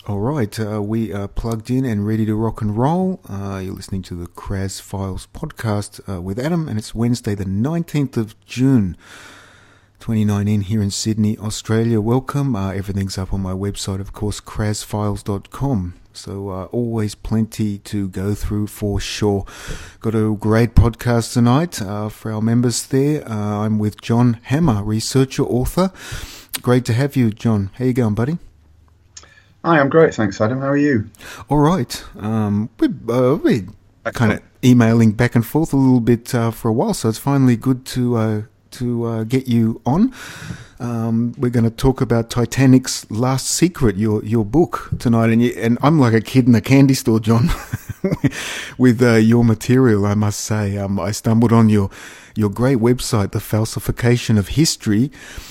All right, we are plugged in and ready to rock and roll. You're listening to the Kraz Files podcast with Adam, and it's Wednesday the 19th of June 2019 here in Sydney, Australia. Welcome. Everything's up on my website, of course, krazfiles.com. So always plenty to go through for sure. Got a great podcast tonight for our members there. I'm with John Hammer, researcher, author. Great to have you, John. How you going, buddy? Hi, I'm great, thanks, Adam. How are you? All right. We're kind of emailing back and forth a little bit for a while, so it's finally good to get you on. We're going to talk about Titanic's Last Secret, your book tonight, and I'm like a kid in a candy store, John, with your material. I must say, I stumbled on your great website, The Falsification of History.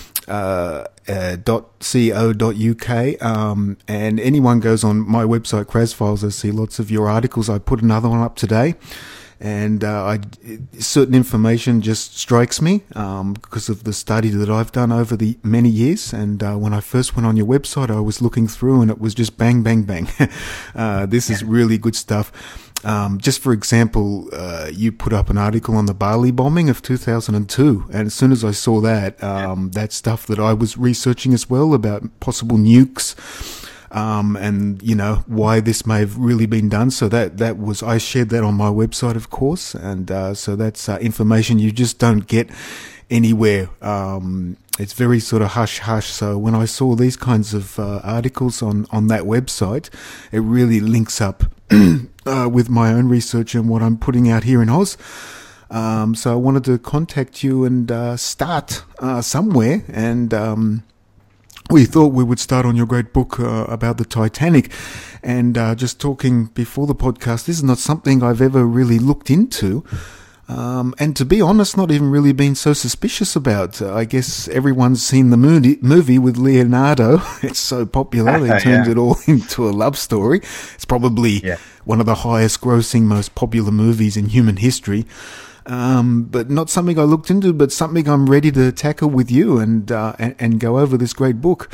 .co.uk, and anyone goes on my website Kraz Files, they see lots of your articles. I put another one up today, and certain information just strikes me because of the study that I've done over the many years. And when I first went on your website, I was looking through, and it was just bang, bang, bang. This is really good stuff. Just for example, you put up an article on the Bali bombing of 2002, and as soon as I saw that, that stuff that I was researching as well about possible nukes, and you know why this may have really been done. So that was, I shared that on my website, of course, and so that's information you just don't get anywhere. It's very sort of hush-hush. So when I saw these kinds of articles on that website, it really links up with my own research and what I'm putting out here in Oz. So I wanted to contact you and start somewhere. And we thought we would start on your great book about the Titanic. And just talking before the podcast, this is not something I've ever really looked into. And to be honest, not even really been so suspicious about. I guess everyone's seen the movie with Leonardo. It's so popular, they turned it all into a love story. It's probably one of the highest grossing, most popular movies in human history. But not something I looked into, but something I'm ready to tackle with you and go over this great book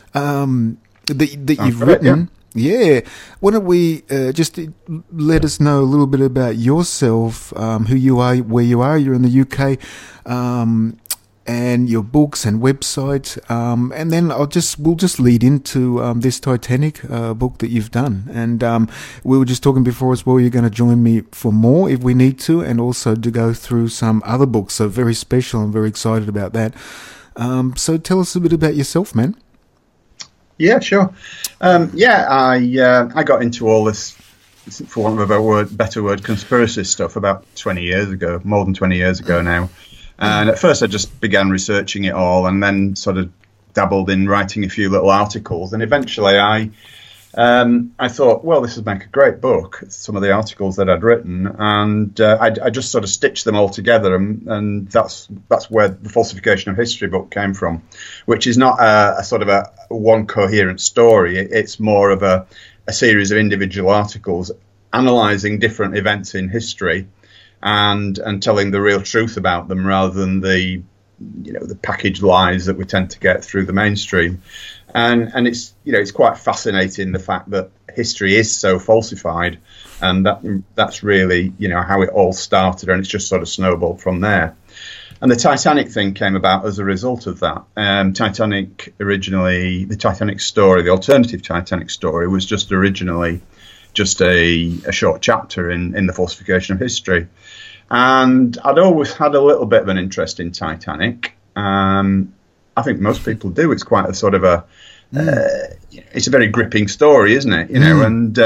that you've written. Yeah. Why don't we just let us know a little bit about yourself, who you are, where you are. You're in the UK, and your books and website, and then we'll just lead into this Titanic book that you've done. And we were just talking before as well. You're going to join me for more if we need to, and also to go through some other books. So very special. I'm very excited about that. So tell us a bit about yourself, man. Yeah, sure. I got into all this, for want of a better word, conspiracy stuff about 20 years ago, more than 20 years ago now. And at first I just began researching it all, and then sort of dabbled in writing a few little articles. And eventually I thought, well, this would make a great book, some of the articles that I'd written. And I just sort of stitched them all together. And that's where the Falsification of History book came from, which is not a sort of a one coherent story. It's more of a series of individual articles analysing different events in history and telling the real truth about them, rather than the packaged lies that we tend to get through the mainstream. And it's it's quite fascinating, the fact that history is so falsified, and that's really how it all started, and it's just sort of snowballed from there. And the Titanic thing came about as a result of that. Titanic originally, the Titanic story, the alternative Titanic story, was just originally just a short chapter in the Falsification of History. And I'd always had a little bit of an interest in Titanic. I think most people do. It's quite a sort of it's a very gripping story, isn't it? And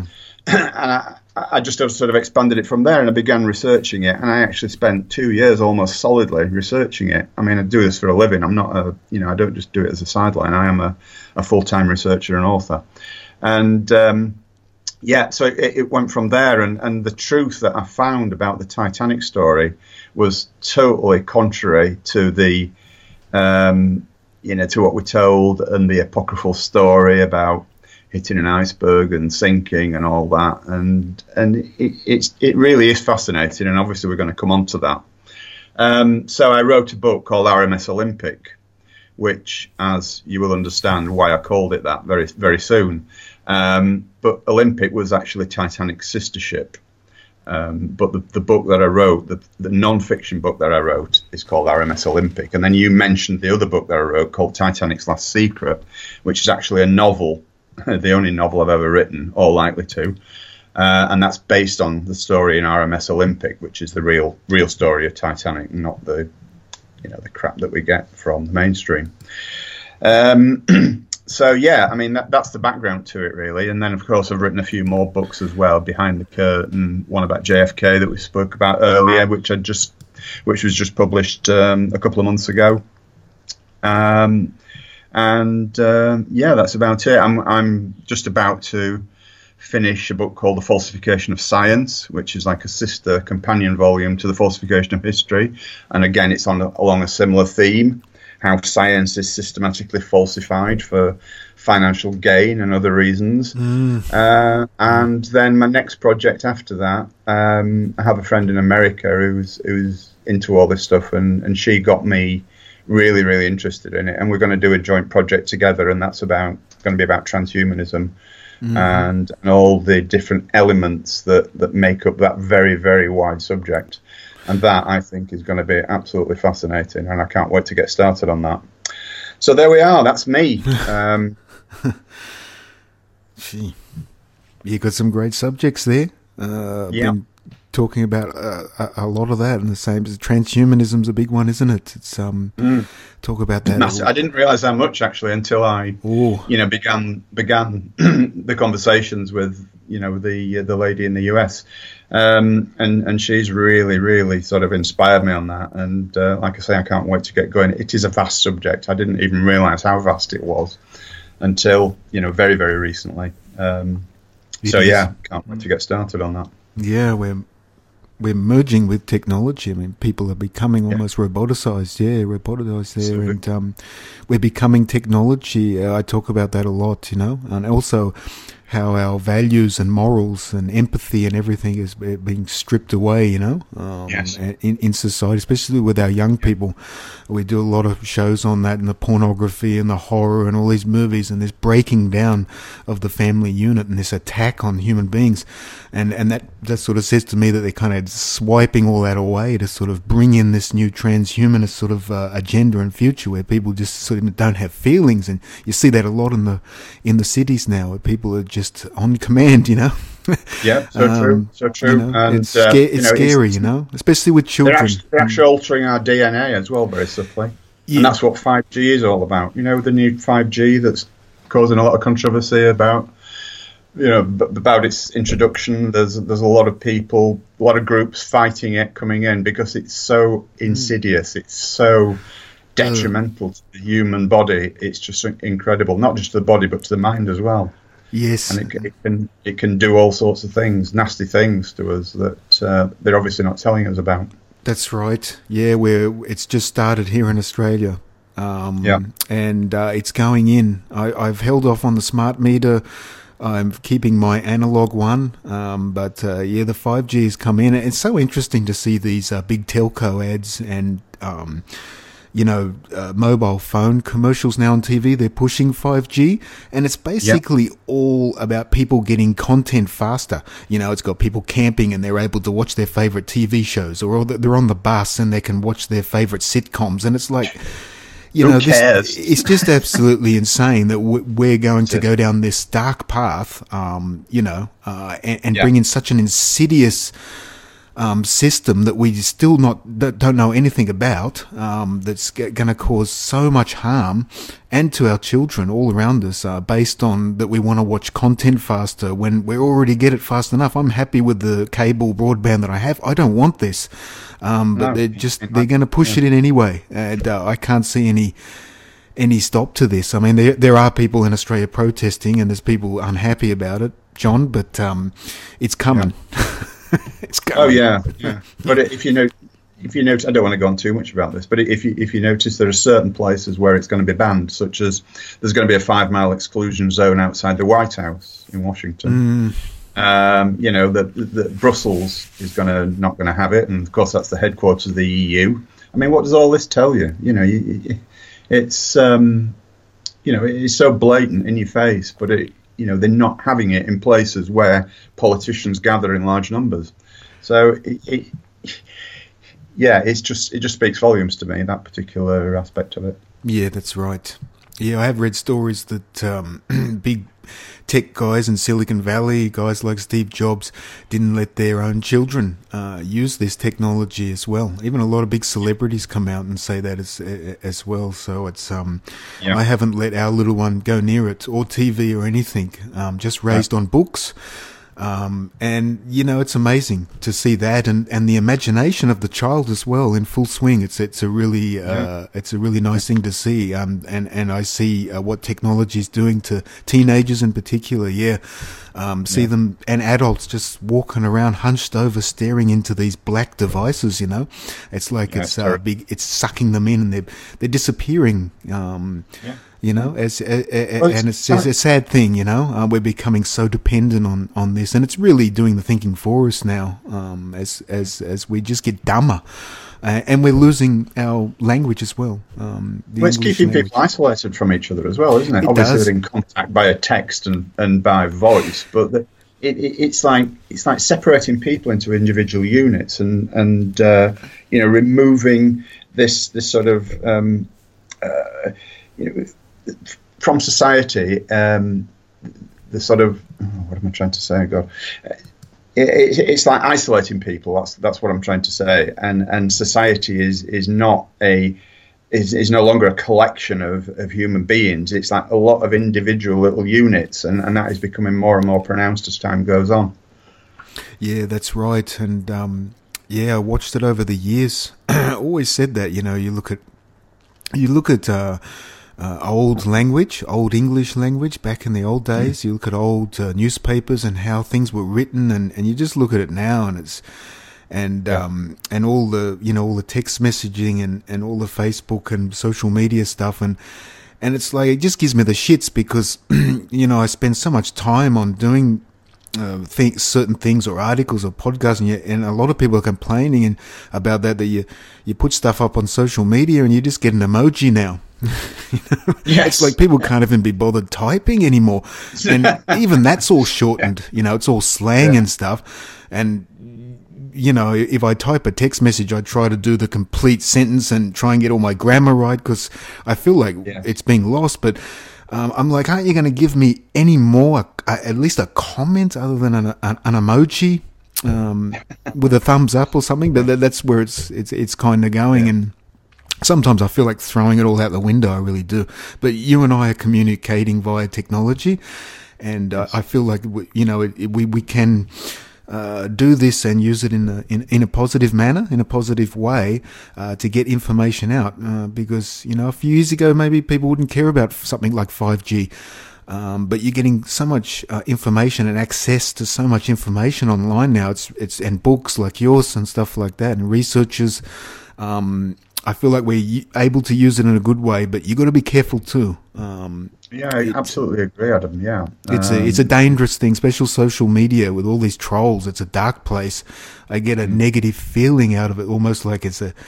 I just sort of expanded it from there, and I began researching it. And I actually spent 2 years almost solidly researching it. I mean, I do this for a living. I'm not I don't just do it as a sideline. I am a full-time researcher and author. And so it went from there, and the truth that I found about the Titanic story was totally contrary to the to what we're told, and the apocryphal story about hitting an iceberg and sinking and all that. And it really is fascinating, and obviously we're going to come on to that. So I wrote a book called RMS Olympic, which, as you will understand, why I called it that very, very soon. But Olympic was actually Titanic's sister ship. But the book that I wrote, the non-fiction book that I wrote, is called RMS Olympic. And then you mentioned the other book that I wrote called Titanic's Last Secret, which is actually a novel, the only novel I've ever written, or likely to. And that's based on the story in RMS Olympic, which is the real story of Titanic, not the crap that we get from the mainstream. So yeah, I mean that's the background to it really, and then of course I've written a few more books as well, Behind the Curtain, one about JFK that we spoke about earlier, which was just published a couple of months ago. Yeah, that's about it. I'm just about to finish a book called The Falsification of Science, which is like a sister companion volume to The Falsification of History, and again it's along a similar theme, how science is systematically falsified for financial gain and other reasons. And then my next project after that, I have a friend in America who's into all this stuff, and she got me really, really interested in it. And we're going to do a joint project together, and that's going to be about transhumanism and all the different elements that make up that very, very wide subject. And that, I think, is going to be absolutely fascinating, and I can't wait to get started on that. So there we are. That's me. Gee, you got some great subjects there. Been talking about a lot of that, and the same as transhumanism's a big one, isn't it? It's talk about that. I didn't realise how much actually until I, began the conversations with the lady in the US. And she's really, really sort of inspired me on that. And like I say, I can't wait to get going. It is a vast subject. I didn't even realise how vast it was until, very, very recently. Can't wait to get started on that. Yeah, we're merging with technology. I mean, people are becoming almost roboticized. Yeah, roboticized there. Absolutely. And we're becoming technology. I talk about that a lot, and also how our values and morals and empathy and everything is being stripped away, in society, especially with our young people. We do a lot of shows on that, and the pornography and the horror and all these movies, and this breaking down of the family unit and this attack on human beings. And that sort of says to me that they're kind of swiping all that away to sort of bring in this new transhumanist sort of agenda and future where people just sort of don't have feelings. And you see that a lot in the cities now, where people are just on command, Yeah, so true. And it's scary, especially with children. They're actually altering our DNA as well, very subtly. Yeah. And that's what 5G is all about. The new 5G that's causing a lot of controversy about its introduction. There's a lot of people, a lot of groups fighting it coming in because it's so insidious. It's so detrimental to the human body. It's just incredible, not just to the body but to the mind as well. Yes, and it can do all sorts of things, nasty things to us that they're obviously not telling us about. That's right. Yeah, it's just started here in Australia. And it's going in. I've held off on the smart meter. I'm keeping my analog one, but the 5G's come in. It's so interesting to see these big telco ads and mobile phone commercials now on TV. They're pushing 5G, and it's basically all about people getting content faster. It's got people camping and they're able to watch their favorite TV shows, or they're on the bus and they can watch their favorite sitcoms. And it's like, it's just absolutely insane that we're going to go down this dark path, and bring in such an insidious system that we still don't know anything about, that's going to cause so much harm and to our children all around us, based on that we want to watch content faster when we already get it fast enough. I'm happy with the cable broadband that I have. I don't want this, but they're going to push it in anyway, and I can't see any stop to this. I mean, there are people in Australia protesting, and there's people unhappy about it, John, but it's coming. It's coming. Oh yeah. But if you notice, I don't want to go on too much about this, but if you notice, there are certain places where it's going to be banned, such as there's going to be a 5-mile exclusion zone outside the White House in Washington. That Brussels is not going to have it, and of course that's the headquarters of the EU. I mean, what does all this tell you? it's it's so blatant in your face, but they're not having it in places where politicians gather in large numbers. So it just speaks volumes to me, that particular aspect of it. Yeah, that's right. Yeah, I have read stories that big tech guys in Silicon Valley, guys like Steve Jobs, didn't let their own children use this technology as well. Even a lot of big celebrities come out and say that as well. So it's I haven't let our little one go near it or TV or anything. Just raised on books. And it's amazing to see that and the imagination of the child as well in full swing. It's a really nice thing to see. And I see what technology is doing to teenagers in particular. See them and adults just walking around hunched over, staring into these black devices. It's like it's big. It's sucking them in, and they're disappearing. And it's a sad thing, we're becoming so dependent on this, and it's really doing the thinking for us now, as we just get dumber, and we're losing our language as well. It's keeping people isolated from each other as well, isn't it? Obviously, they're in contact via text and by voice, but it's like separating people into individual units and removing this sort of from society, the sort of what am I trying to say? God, it's like isolating people. That's what I'm trying to say. And society is no longer a collection of human beings. It's like a lot of individual little units, and that is becoming more and more pronounced as time goes on. Yeah, that's right. And I watched it over the years. I always said that. You look at old language, old English language back in the old days. You look at old newspapers and how things were written, and you just look at it now, and all the text messaging and all the Facebook and social media stuff, and it's like it just gives me the shits because I spend so much time on doing certain things or articles or podcasts, and a lot of people are complaining about that you put stuff up on social media and you just get an emoji now. Yes. It's like people can't even be bothered typing anymore, and even that's all shortened. It's all slang and stuff. And if I type a text message, I try to do the complete sentence and try and get all my grammar right because I feel like it's being lost. But I'm like, aren't you going to give me any more, at least a comment other than an emoji with a thumbs up or something? But that's where it's kind of going. And sometimes I feel like throwing it all out the window. I really do. But you and I are communicating via technology, and I feel like we can do this and use it in a positive manner, in a positive way, to get information out. Because a few years ago maybe people wouldn't care about something like 5G. But you're getting so much information and access to so much information online now. It's and books like yours and stuff like that, and researchers. I feel like we're able to use it in a good way, but you got to be careful too. I absolutely agree, Adam. Yeah, it's a dangerous thing, especially social media with all these trolls. It's a dark place. I get a negative feeling out of it, almost like it's a,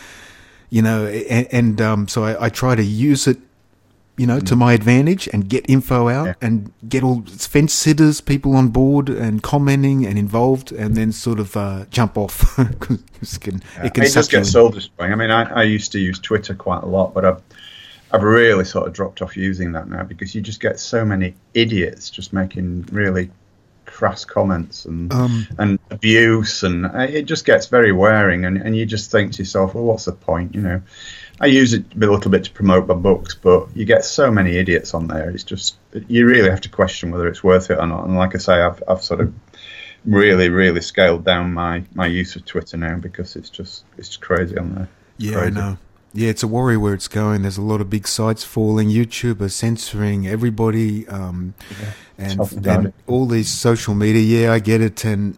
so I try to use it, to my advantage and get info out and get all fence sitters, people on board and commenting and involved, and then sort of jump off. It does get soul destroying. I mean, I used to use Twitter quite a lot, but I've really sort of dropped off using that now because you just get so many idiots just making really crass comments and abuse, and it just gets very wearing, and you just think to yourself, well, what's the point, I use it a little bit to promote my books, but you get so many idiots on there. It's just, you really have to question whether it's worth it or not. And like I say, I've sort of really, really scaled down my use of Twitter now because it's crazy on there. Yeah, crazy. I know. Yeah, it's a worry where it's going. There's a lot of big sites falling. YouTube are censoring everybody, and all these social media. Yeah, I get it, and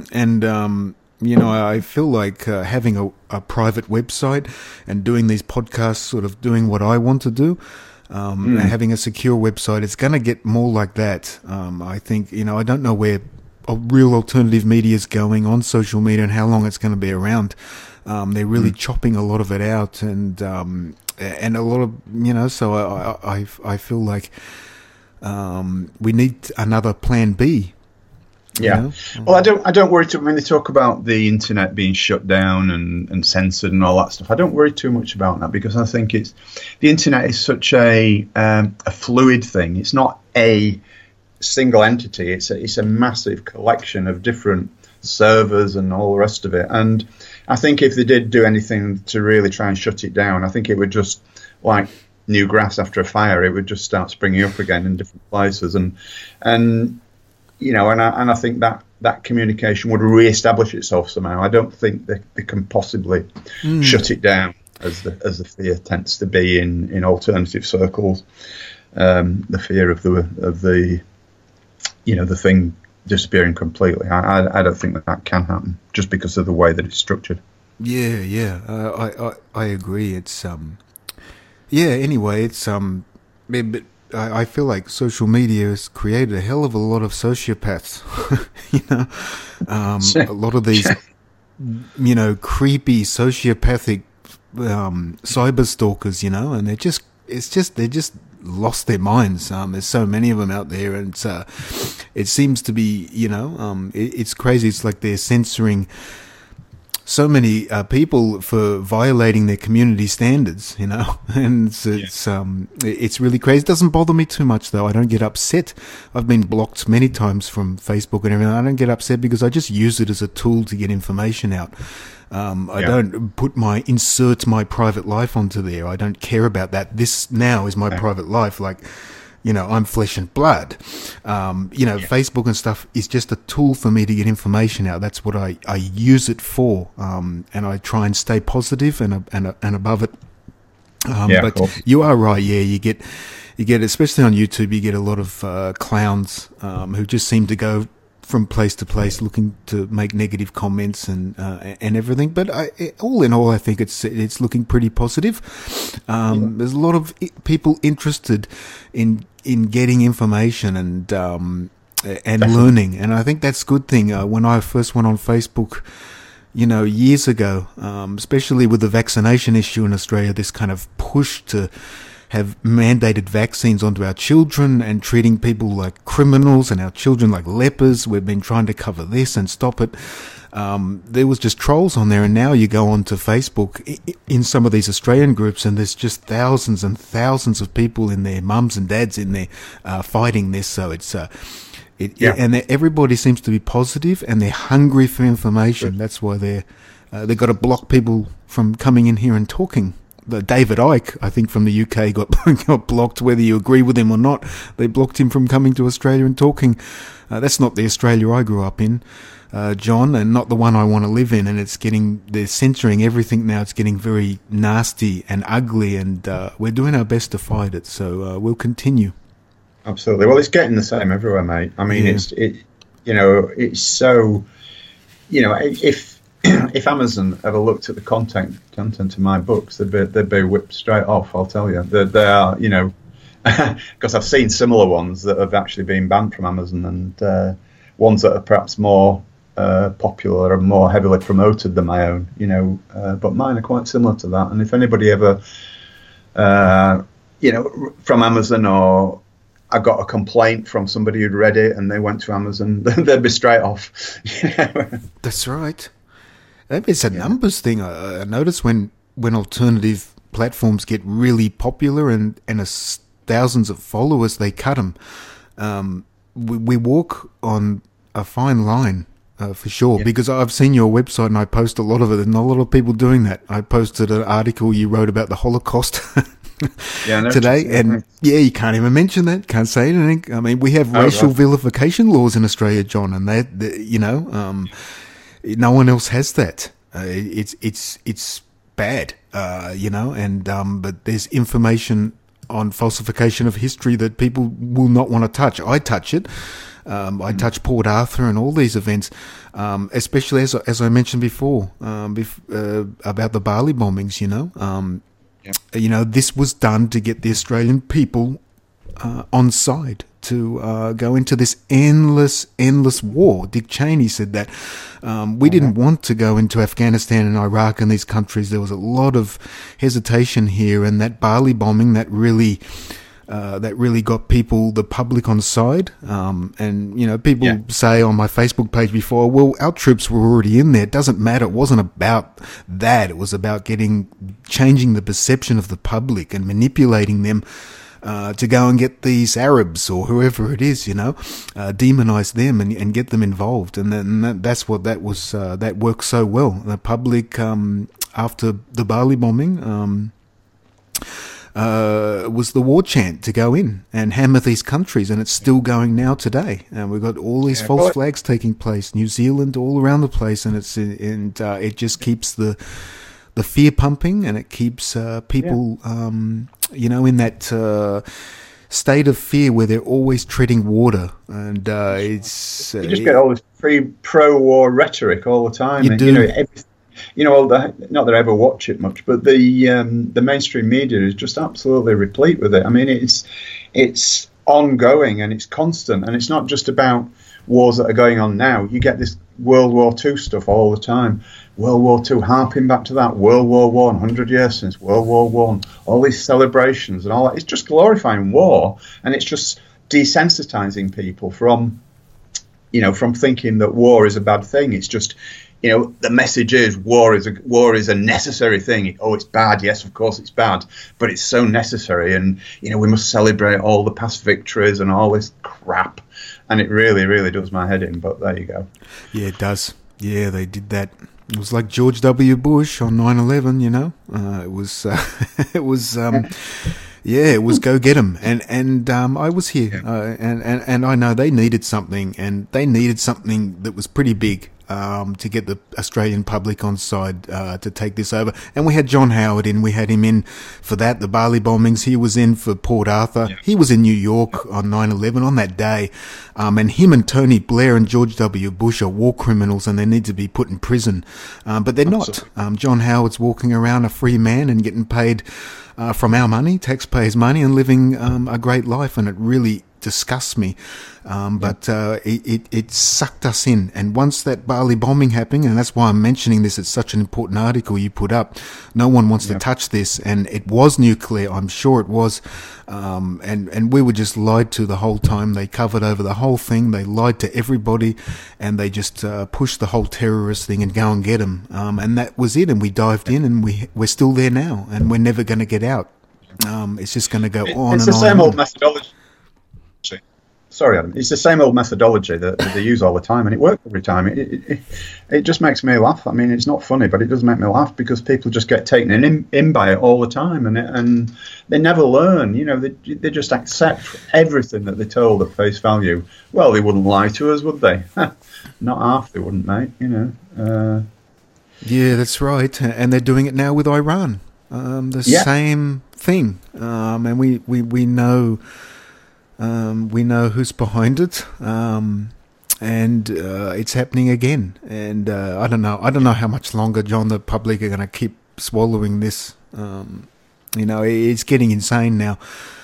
I feel like having a private website and doing these podcasts, sort of doing what I want to do, and having a secure website, it's going to get more like that. I think, I don't know where a real alternative media is going on social media and how long it's going to be around. They're really chopping a lot of it out, and and a lot of, so I feel like we need another plan B. Yeah. Well, I don't worry too. When they talk about the internet being shut down and censored and all that stuff, I don't worry too much about that, because I think the internet is such a fluid thing. It's not a single entity. It's a massive collection of different servers and all the rest of it. And I think if they did do anything to really try and shut it down, I think it would just, like new grass after a fire, it would just start springing up again in different places. And I think that communication would re-establish itself somehow. I don't think they can possibly shut it down, as the fear tends to be in alternative circles. The fear of the thing disappearing completely. I don't think that can happen, just because of the way that it's structured. I agree. It's anyway, it's but I feel like social media has created a hell of a lot of sociopaths. A lot of these, creepy sociopathic cyber stalkers, and they're just lost their minds. There's so many of them out there, and it seems to be, it's crazy. It's like they're censoring so many people for violating their community standards, and it's really crazy. It doesn't bother me too much, though. I don't get upset. I've been blocked many times from Facebook and everything. I don't get upset because I just use it as a tool to get information out. I don't insert my private life onto there. I don't care about that. This now is my private life. Like, I'm flesh and blood. Facebook and stuff is just a tool for me to get information out. That's what I use it for. And I try and stay positive and above it. But cool. You are right. Yeah, you get, especially on YouTube, you get a lot of clowns who just seem to go from place to place looking to make negative comments and everything. But all in all, I think it's looking pretty positive. There's a lot of people interested in getting information and learning, and I think that's a good thing. When I first went on Facebook, years ago, especially with the vaccination issue in Australia, this kind of push to have mandated vaccines onto our children and treating people like criminals and our children like lepers. We've been trying to cover this and stop it. There was just trolls on there, and now you go onto Facebook in some of these Australian groups, and there's just thousands and thousands of people in there, mums and dads in there, fighting this. So it's and everybody seems to be positive, and they're hungry for information. That's why they've got to block people from coming in here and talking. David Icke, I think, from the UK got blocked, whether you agree with him or not. They blocked him from coming to Australia and talking. That's not the Australia I grew up in, John, and not the one I want to live in. And they're censoring everything now. It's getting very nasty and ugly, and we're doing our best to fight it. So we'll continue. Absolutely. Well, it's getting the same everywhere, mate. I mean, it's so, if Amazon ever looked at the content of my books, they'd be whipped straight off. I'll tell you. They are, because I've seen similar ones that have actually been banned from Amazon, and ones that are perhaps more popular and more heavily promoted than my own. But mine are quite similar to that. And if anybody ever, from Amazon, or I got a complaint from somebody who'd read it and they went to Amazon, they'd be straight off. That's right. Maybe it's a numbers thing. I notice when alternative platforms get really popular and thousands of followers, they cut them. We walk on a fine line, for sure, because I've seen your website and I post a lot of it, and a lot of people doing that. I posted an article you wrote about the Holocaust today, and you can't even mention that, can't say anything. I mean, we have racial vilification laws in Australia, John, and no one else has that. It's bad, but there's information on falsification of history that people will not want to touch. I touch it. I touch Port Arthur and all these events, especially as I mentioned before, about the Bali bombings. This was done to get the Australian people on side. to go into this endless war. Dick Cheney said that we didn't want to go into Afghanistan and Iraq and these countries. There was a lot of hesitation here, and that Bali bombing that really got people, the public, on side. And, you know, people say on my Facebook page before, well, our troops were already in there. It doesn't matter. It wasn't about that. It was about changing the perception of the public and manipulating them to go and get these Arabs or whoever it is, you know, demonize them and get them involved. And that's what that was, that worked so well. The public, after the Bali bombing, was the war chant to go in and hammer these countries, and it's still going now today. And we've got all these false flags taking place, New Zealand, all around the place, and it just keeps the fear pumping, and it keeps people, you know, in that state of fear where they're always treading water, and it's you just get all this pro-war rhetoric all the time. You and, do. You know, not that I ever watch it much, but the mainstream media is just absolutely replete with it. I mean, it's ongoing and it's constant, and it's not just about wars that are going on now. You get this World War II stuff all the time. World War II, harping back to that. World War One, 100 years since World War One. All these celebrations and all that. It's just glorifying war, and it's just desensitizing people from thinking that war is a bad thing. It's just, you know, the message is war is a necessary thing. Oh, it's bad. Yes, of course it's bad, but it's so necessary, and you know we must celebrate all the past victories and all this crap. And it really, really does my head in. But there you go. Yeah, it does. Yeah, they did that. It was like George W. Bush on 9/11. You know, it was yeah, it was go get 'em, and I was here, and I know they needed something, and they needed something that was pretty big. To get the Australian public on side to take this over. And we had John Howard in. We had him in for that, the Bali bombings. He was in for Port Arthur. Yeah. He was in New York on 9/11 on that day. And him and Tony Blair and George W. Bush are war criminals, and they need to be put in prison. But they're not. John Howard's walking around a free man and getting paid from our money, taxpayers' money, and living a great life. And it really disgusts me. But it sucked us in. And once that Bali bombing happened, and that's why I'm mentioning this, it's such an important article you put up. No one wants to touch this, and it was nuclear. I'm sure it was. And we were just lied to the whole time. They covered over the whole thing. They lied to everybody, and they just pushed the whole terrorist thing and go and get them. And that was it. And we dived in, and we're still there now, and we're never going to get out. It's just going to go on and on. It's the same old methodology. Sorry, Adam. It's the same old methodology that they use all the time, and it works every time. It just makes me laugh. I mean, it's not funny, but it does make me laugh because people just get taken in by it all the time, and they never learn. You know, they just accept everything that they're told at face value. Well, they wouldn't lie to us, would they? Not half, they wouldn't, mate. You know. Yeah, that's right, and they're doing it now with Iran. The same thing, and we know. We know who's behind it, and it's happening again. And I don't know how much longer, John, the public are going to keep swallowing this. You know, it's getting insane now.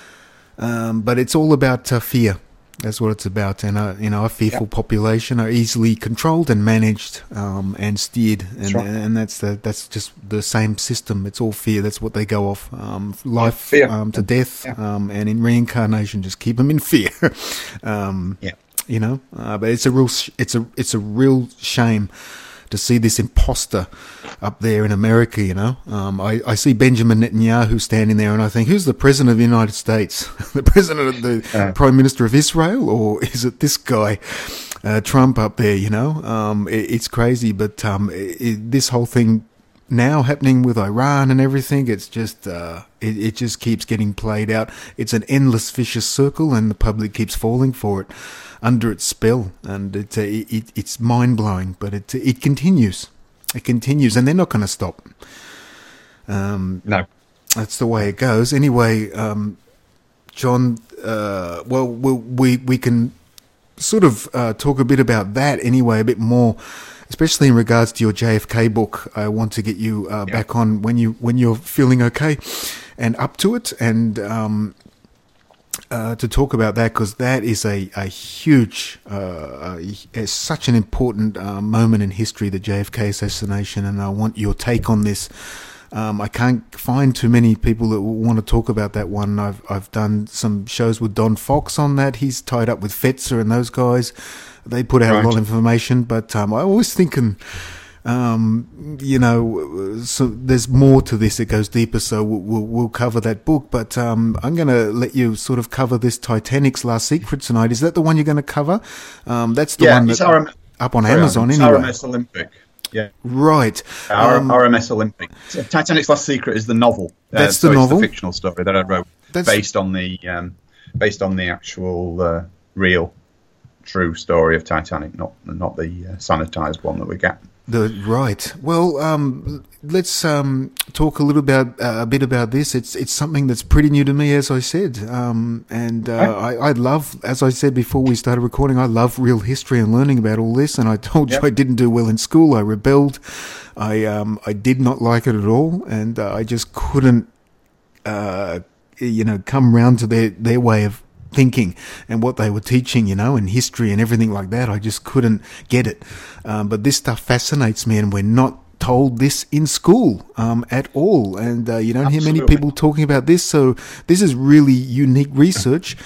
But it's all about fear. That's what it's about. And a fearful population are easily controlled and managed and steered. And that's just the same system. It's all fear. That's what they go off. Life to death, and in reincarnation, just keep them in fear. You know, but it's a real shame to see this imposter up there in America, you know. I see Benjamin Netanyahu standing there, and I think, who's the President of the United States? The President of the Prime Minister of Israel? Or is it this guy, Trump, up there, you know? It's crazy, but this whole thing now happening with Iran and everything, it's just it just keeps getting played out. It's an endless vicious circle, and the public keeps falling for it, under its spell, and it's mind blowing. But it continues, and they're not going to stop. No, that's the way it goes. Anyway, John, well, we can sort of talk a bit about that anyway, a bit more. Especially in regards to your JFK book, I want to get you back on when you're feeling okay and up to it. And to talk about that, because that is a huge, it's such an important moment in history, the JFK assassination, and I want your take on this. I can't find too many people that want to talk about that one. I've done some shows with Don Fox on that. He's tied up with Fetzer and those guys. They put out a lot of information, but I was thinking, so there's more to this. It goes deeper, so we'll cover that book. But I'm going to let you sort of cover this Titanic's Last Secret tonight. Is that the one you're going to cover? That's the one that's up on Amazon anyway. RMS Olympic. Yeah. Right. RMS Olympic. Titanic's Last Secret is the novel. That's the novel. It's the fictional story that I wrote, based on the actual real, true story of Titanic, not the sanitized one that we get. Right. Well, let's talk a bit about this. It's something that's pretty new to me, as I said. I love, as I said before we started recording, I love real history and learning about all this. And I told you I didn't do well in school. I rebelled. I did not like it at all, and I just couldn't, come round to their way of thinking and what they were teaching, and history and everything like that. I just couldn't get it. But this stuff fascinates me, and we're not told this in school at all. And you don't hear many people talking about this. So this is really unique research.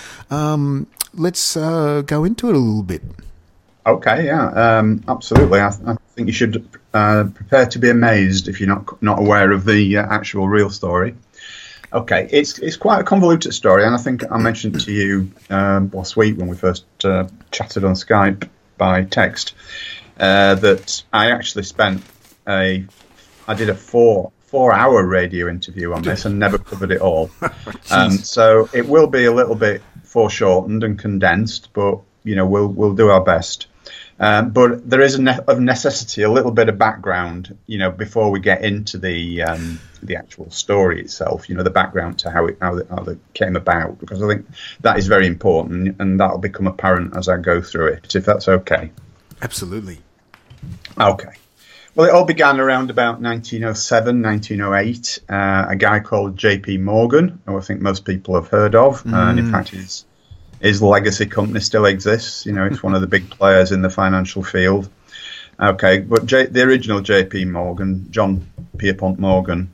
Let's go into it a little bit. Okay, yeah, absolutely. I think you should prepare to be amazed if you're not aware of the actual real story. Okay, it's quite a convoluted story, and I think I mentioned to you last week when we first chatted on Skype by text that I actually I did a 4-hour radio interview on this and never covered it all. So it will be a little bit foreshortened and condensed, but we'll do our best. But there is of necessity a little bit of background, before we get into the actual story itself. The background to how it came about, because I think that is very important, and that'll become apparent as I go through it, if that's okay. Absolutely. Okay. Well, it all began around about 1907, 1908. A guy called J.P. Morgan, who I think most people have heard of, and in fact his legacy company still exists. It's one of the big players in the financial field. Okay, but the original J.P. Morgan, John Pierpont Morgan,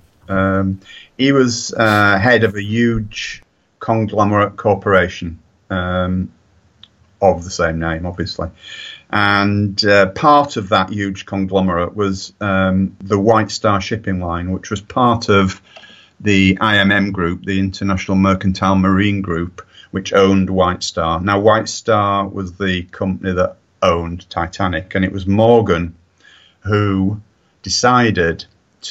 he was head of a huge conglomerate corporation of the same name, obviously. And part of that huge conglomerate was the White Star Shipping Line, which was part of the IMM Group, the International Mercantile Marine Group, which owned White Star. Now, White Star was the company that owned Titanic, and it was Morgan who decided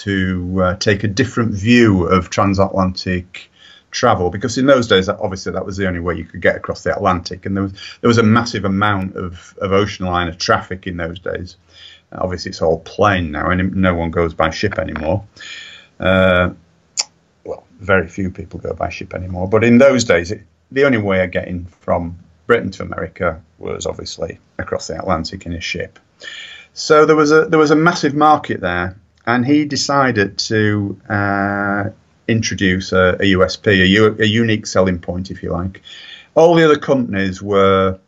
to take a different view of transatlantic travel, because in those days, obviously, that was the only way you could get across the Atlantic, and there was a massive amount of ocean liner traffic in those days. Obviously, it's all plane now, and no one goes by ship anymore. Well, very few people go by ship anymore, but in those days, the only way of getting from Britain to America was obviously across the Atlantic in a ship. So there was a massive market there, and he decided to introduce a USP, a unique selling point, if you like. All the other companies were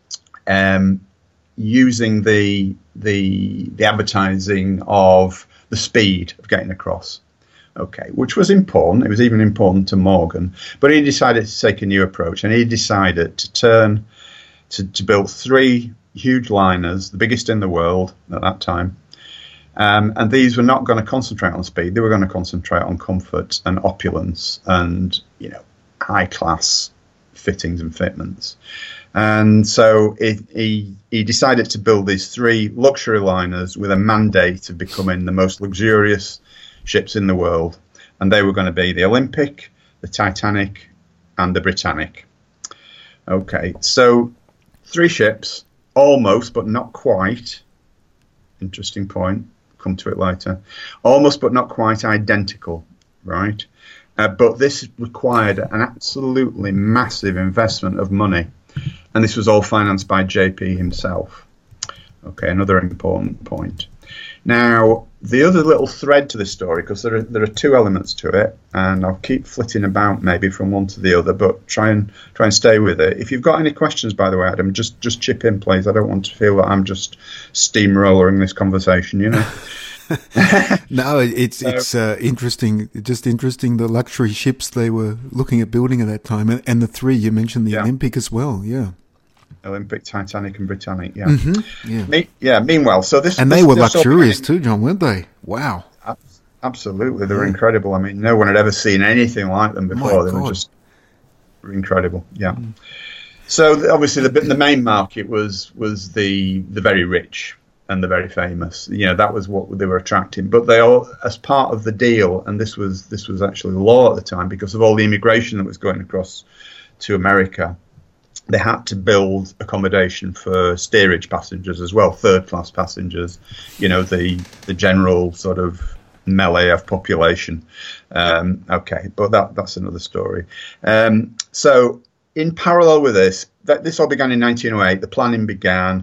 using the advertising of the speed of getting across. Okay, which was important. It was even important to Morgan, but he decided to take a new approach, and he decided to build 3 huge liners, the biggest in the world at that time. And these were not going to concentrate on speed. They were going to concentrate on comfort and opulence and, high class fittings and fitments. And so he decided to build these 3 luxury liners with a mandate of becoming the most luxurious ships in the world, and they were going to be the Olympic, the Titanic, and the Britannic. Okay, so 3 ships, almost but not quite. Interesting point. Come to it later. Almost but not quite identical, right? But this required an absolutely massive investment of money, and this was all financed by JP himself. Okay, another important point. Now, the other little thread to this story, because there are two elements to it, and I'll keep flitting about maybe from one to the other, but try and stay with it. If you've got any questions, by the way, Adam, just chip in, please. I don't want to feel that I'm just steamrollering this conversation, you know. No, it's interesting. Just interesting the luxury ships they were looking at building at that time, and the three you mentioned, the Olympic as well. Yeah. Olympic, Titanic, and Britannic. Yeah, yeah. Meanwhile, they were luxurious too, John, weren't they? Wow. Absolutely, they were incredible. I mean, no one had ever seen anything like them before. They were just incredible. Yeah. So obviously, the main market was the very rich and the very famous. You know, that was what they were attracting. But they all, as part of the deal, and this was actually law at the time because of all the immigration that was going across to America. They had to build accommodation for steerage passengers as well, third-class passengers, you know, the general sort of melee of population. Okay, but that's another story. So in parallel with this all began in 1908. The planning began.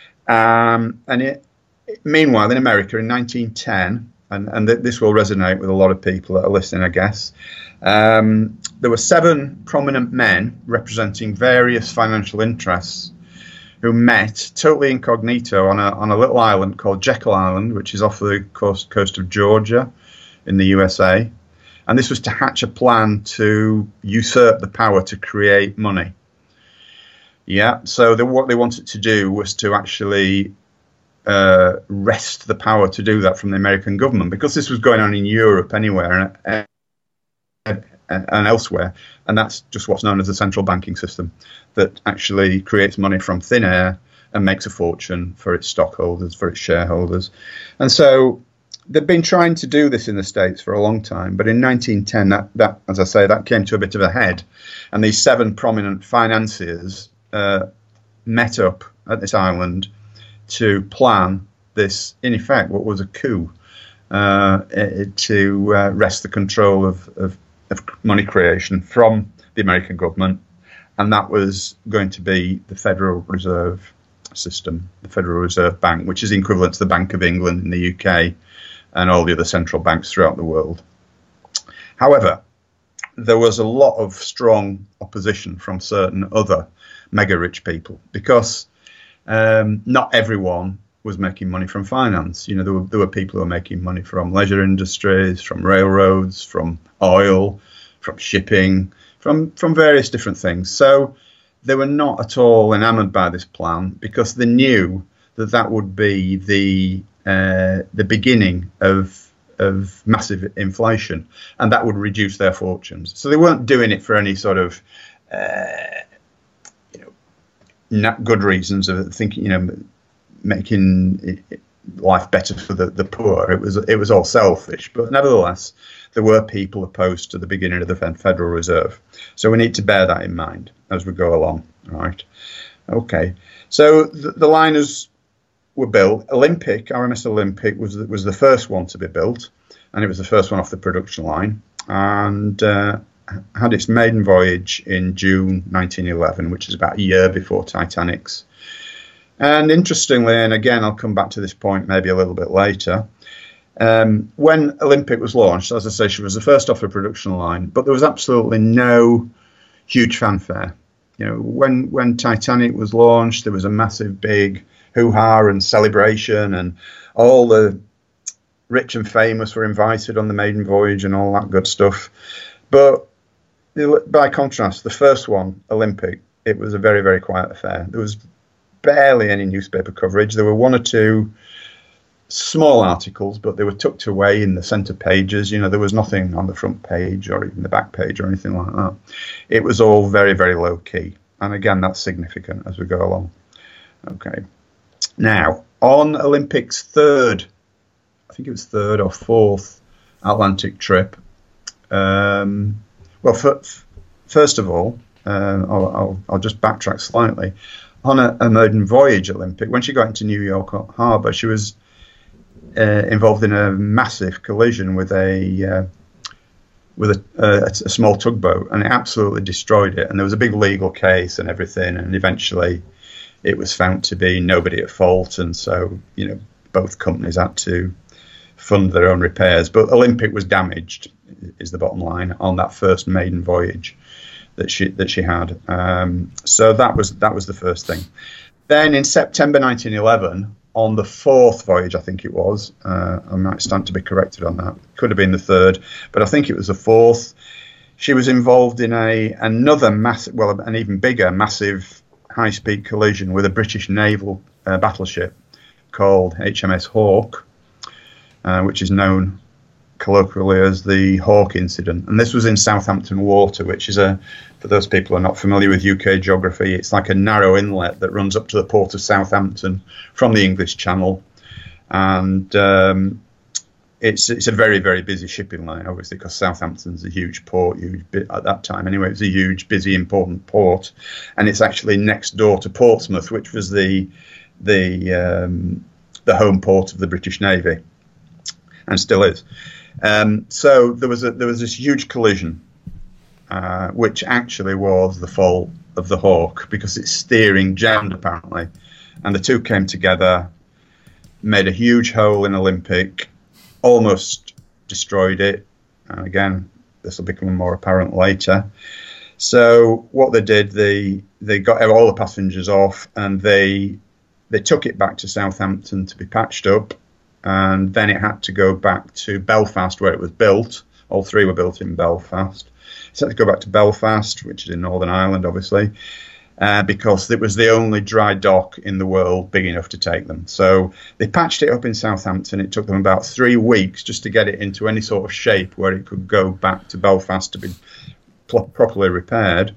Meanwhile, in America in 1910, and this will resonate with a lot of people that are listening, I guess, there were 7 prominent men representing various financial interests who met totally incognito on a little island called Jekyll Island, which is off the coast of Georgia in the USA. And this was to hatch a plan to usurp the power to create money. Yeah, so what they wanted to do was to actually wrest the power to do that from the American government, because this was going on in Europe anywhere and elsewhere, and that's just what's known as the central banking system that actually creates money from thin air and makes a fortune for its stockholders, for its shareholders. And so they've been trying to do this in the States for a long time, but in 1910, that as I say, that came to a bit of a head, and these 7 prominent financiers met up at this island to plan this, in effect, what was a coup to wrest the control of money creation from the American government, and that was going to be the Federal Reserve System, the Federal Reserve Bank, which is equivalent to the Bank of England in the UK and all the other central banks throughout the world. However, there was a lot of strong opposition from certain other mega-rich people, because not everyone was making money from finance. You know, there were people who were making money from leisure industries, from railroads, from oil, from shipping, from various different things. So they were not at all enamored by this plan, because they knew that would be the beginning of massive inflation, and that would reduce their fortunes. So they weren't doing it for any sort of good reasons of thinking, making life better for the poor. It was all selfish, but nevertheless, there were people opposed to the beginning of the Federal Reserve. So we need to bear that in mind as we go along. Right? Okay. So the liners were built. RMS Olympic was the first one to be built, and it was the first one off the production line, and had its maiden voyage in June 1911, which is about a year before Titanic's. And interestingly, and again, I'll come back to this point maybe a little bit later, when Olympic was launched, as I say, she was the first off the production line, but there was absolutely no huge fanfare. You know, when Titanic was launched, there was a massive big hoo-ha and celebration, and all the rich and famous were invited on the maiden voyage and all that good stuff. But by contrast, the first one, Olympic, it was a very, very quiet affair. There was barely any newspaper coverage. There were 1 or 2 small articles, but they were tucked away in the centre pages. You know, there was nothing on the front page or even the back page or anything like that. It was all very, very low key. And again, that's significant as we go along. Okay. Now, on Olympic's third or 4th Atlantic trip, first of all, I'll just backtrack slightly. On a maiden voyage, Olympic, when she got into New York Harbour, she was involved in a massive collision with a small tugboat, and it absolutely destroyed it. And there was a big legal case and everything, and eventually it was found to be nobody at fault, and so both companies had to fund their own repairs. But Olympic was damaged, is the bottom line, on that first maiden voyage that she had. So that was the first thing. Then in September 1911, on the fourth voyage, I think it was, I might stand to be corrected on that. Could have been the third, but I think it was the fourth. She was involved in another massive, well, an even bigger, massive high-speed collision with a British naval battleship called HMS Hawke, which is known colloquially as the Hawke incident. And this was in Southampton Water, which is for those people who are not familiar with UK geography, it's like a narrow inlet that runs up to the port of Southampton from the English Channel. And it's a very, very busy shipping line, obviously, because Southampton's a huge port, at that time anyway. It was a huge, busy, important port. And it's actually next door to Portsmouth, which was the home port of the British Navy, and still is. So there was this huge collision, which actually was the fault of the Hawke, because its steering jammed apparently, and the two came together, made a huge hole in Olympic, almost destroyed it. And again, this will become more apparent later. So what they did, they got all the passengers off, and they took it back to Southampton to be patched up. And then it had to go back to Belfast, where it was built. All three were built in Belfast. It had to go back to Belfast, which is in Northern Ireland, obviously, because it was the only dry dock in the world big enough to take them. So they patched it up in Southampton. It took them about 3 weeks just to get it into any sort of shape where it could go back to Belfast to be properly repaired.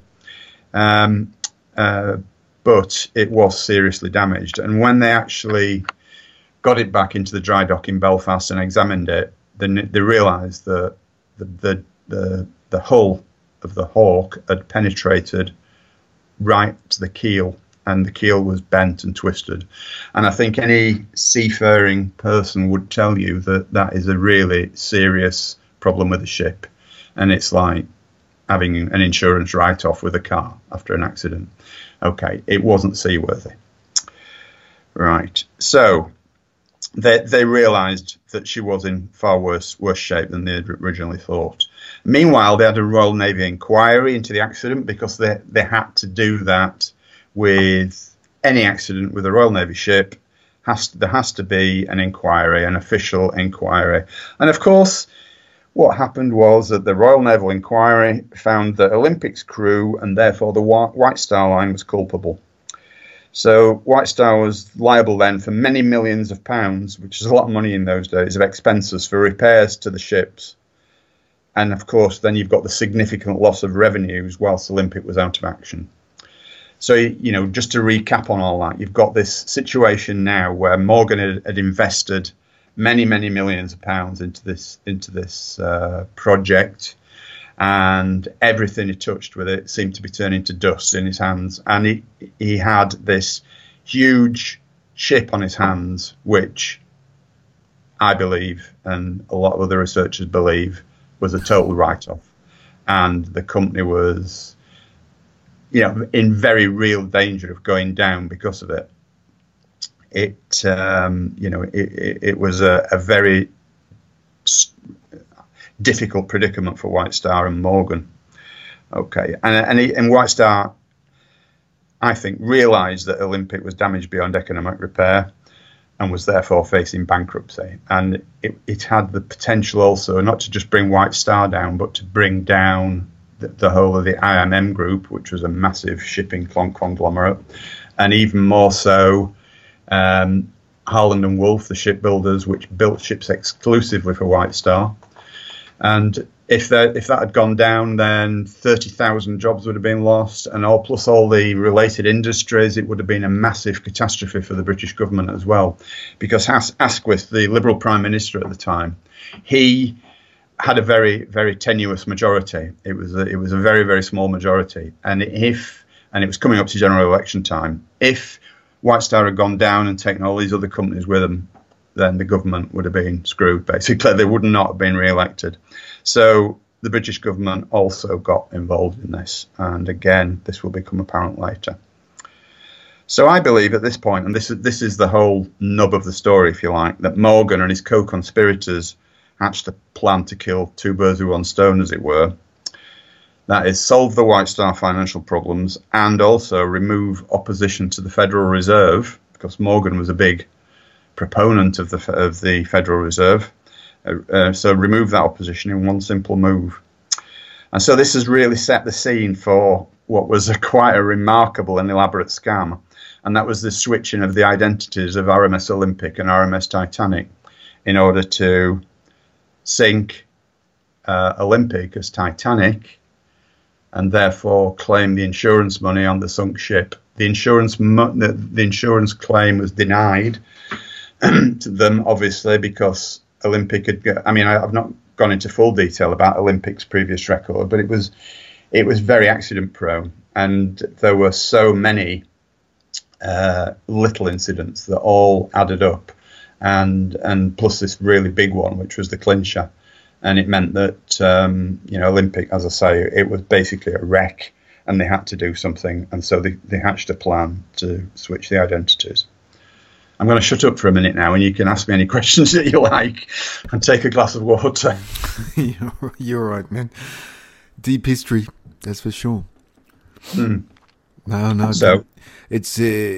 But it was seriously damaged. And when they actually got it back into the dry dock in Belfast and examined it, then they realised that the hull of the Hawke had penetrated right to the keel, and the keel was bent and twisted. And I think any seafaring person would tell you that that is a really serious problem with a ship, and it's like having an insurance write-off with a car after an accident. Okay, it wasn't seaworthy. Right, so they realised that she was in far worse shape than they had originally thought. Meanwhile, they had a Royal Navy inquiry into the accident, because they had to do that with any accident with a Royal Navy ship. There has to be an inquiry, an official inquiry. And of course, what happened was that the Royal Naval Inquiry found that Olympic's crew, and therefore the White Star Line, was culpable. So White Star was liable then for many millions of pounds, which is a lot of money in those days, of expenses for repairs to the ships. And of course, then you've got the significant loss of revenues whilst Olympic was out of action. So, you know, just to recap on all that, you've got this situation now where Morgan had invested many, many millions of pounds into this project, and everything he touched with it seemed to be turning to dust in his hands. And he had this huge ship on his hands, which I believe, and a lot of other researchers believe, was a total write-off. And the company was, you know, in very real danger of going down because of it. It was a very difficult predicament for White Star and Morgan. Okay, and White Star, I think, realised that Olympic was damaged beyond economic repair and was therefore facing bankruptcy. And it had the potential also not to just bring White Star down, but to bring down the whole of the IMM group, which was a massive shipping conglomerate, and even more so Harland and Wolff, the shipbuilders, which built ships exclusively for White Star. And if that had gone down, then 30,000 jobs would have been lost, and plus all the related industries. It would have been a massive catastrophe for the British government as well, because Asquith, the Liberal Prime Minister at the time, he had a very, very tenuous majority. It was a very, very small majority, and it was coming up to general election time. If White Star had gone down and taken all these other companies with them, then the government would have been screwed, basically. They would not have been re-elected. So the British government also got involved in this. And again, this will become apparent later. So I believe at this point, and this is the whole nub of the story, if you like, that Morgan and his co-conspirators hatched a plan to kill two birds with one stone, as it were. That is, solve the White Star financial problems and also remove opposition to the Federal Reserve, because Morgan was a big proponent of the Federal Reserve. So remove that opposition in one simple move. And so this has really set the scene for what was quite a remarkable and elaborate scam. And that was the switching of the identities of RMS Olympic and RMS Titanic in order to sink Olympic as Titanic and therefore claim the insurance money on the sunk ship. The insurance claim was denied to them, obviously, because Olympic had. I mean, I've not gone into full detail about Olympic's previous record, but it was very accident prone, and there were so many little incidents that all added up, and plus this really big one, which was the clincher, and it meant that Olympic, as I say, it was basically a wreck, and they had to do something, and so they hatched a plan to switch the identities. I'm going to shut up for a minute now, and you can ask me any questions that you like, and take a glass of water. You're right, man. Deep history, that's for sure. Mm. No. So it's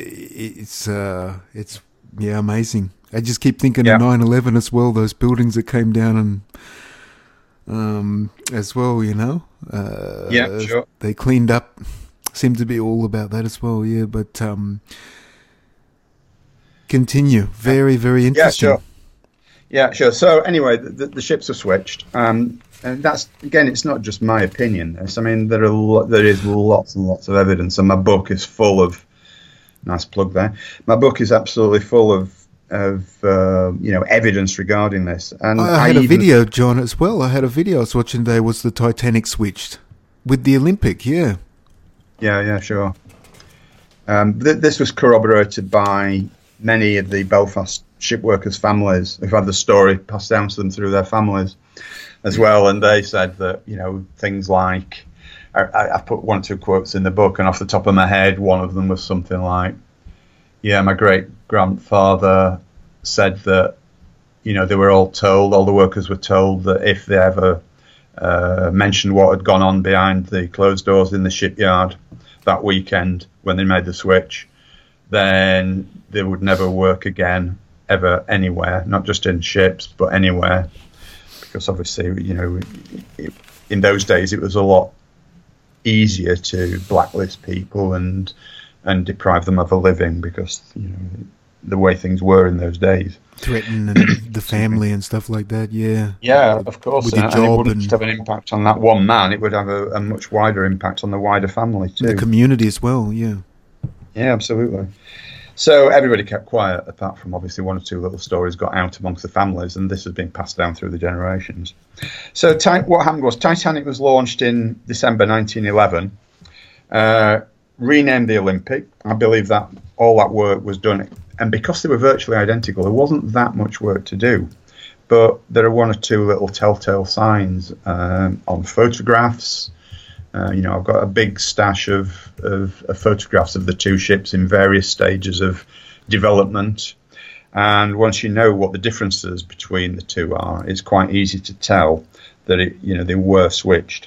amazing. I just keep thinking of 9/11 as well. Those buildings that came down and as well, sure. They cleaned up. Seemed to be all about that as well. Yeah, but continue. Very, very interesting. Yeah, sure. So anyway, the ships are switched. And that's, again, it's not just my opinion. I mean, there is lots and lots of evidence, and my book is full of. Nice plug there. My book is absolutely full of evidence regarding this. And I had a video, John, as well. I had a video I was watching today. Was the Titanic switched with the Olympic? Yeah. Yeah, sure. This was corroborated by many of the Belfast shipworkers' families who've had the story passed down to them through their families as well, and they said that things like I put one or two quotes in the book, and off the top of my head, one of them was something like, my great grandfather said that they were all the workers were told that if they ever mentioned what had gone on behind the closed doors in the shipyard that weekend when they made the switch, then they would never work again, ever, anywhere, not just in ships, but anywhere. Because obviously, in those days, it was a lot easier to blacklist people and deprive them of a living because, the way things were in those days. Threaten the family and stuff like that, yeah. Yeah, of course. With and your job it wouldn't just have an impact on that one man, it would have a much wider impact on the wider family too. The community as well, yeah. Yeah, absolutely. So everybody kept quiet, apart from obviously one or two little stories got out amongst the families, and this has been passed down through the generations. So what happened was Titanic was launched in December 1911, renamed the Olympic. I believe that all that work was done, and because they were virtually identical, there wasn't that much work to do. But there are one or two little telltale signs on photographs. I've got a big stash of photographs of the two ships in various stages of development. And once you know what the differences between the two are, it's quite easy to tell that they were switched.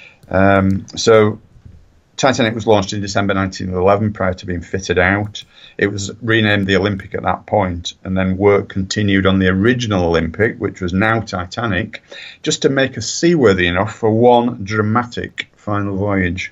So Titanic was launched in December 1911 prior to being fitted out. It was renamed the Olympic at that point, and then work continued on the original Olympic, which was now Titanic, just to make us seaworthy enough for one dramatic final voyage.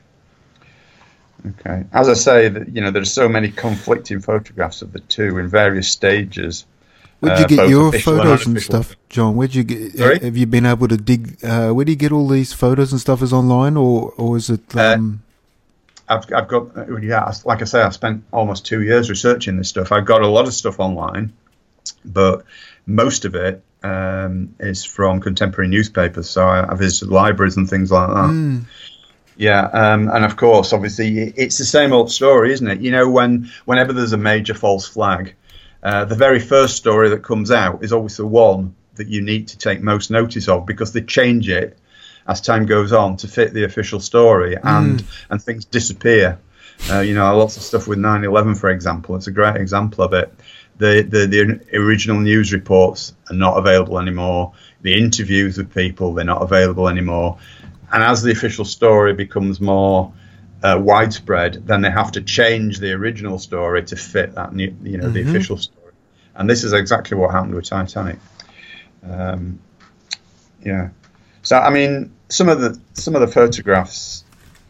Okay. As I say, there's so many conflicting photographs of the two in various stages. Where'd you get your photos and stuff, John? Where'd you get? Sorry? Have you been able to dig? Where do you get all these photos and stuff? Is online or is it? I've got, like I say, I spent almost 2 years researching this stuff. I've got a lot of stuff online, but most of it is from contemporary newspapers. So I visited libraries and things like that. Mm. Yeah, and of course, obviously, it's the same old story, isn't it? Whenever there's a major false flag, the very first story that comes out is always the one that you need to take most notice of, because they change it as time goes on to fit the official story, and things disappear. Lots of stuff with 9/11, for example. It's a great example of it. The original news reports are not available anymore. The interviews with people, they're not available anymore. And as the official story becomes more widespread, then they have to change the original story to fit that new, the official story. And this is exactly what happened with Titanic. So I mean, some of the photographs,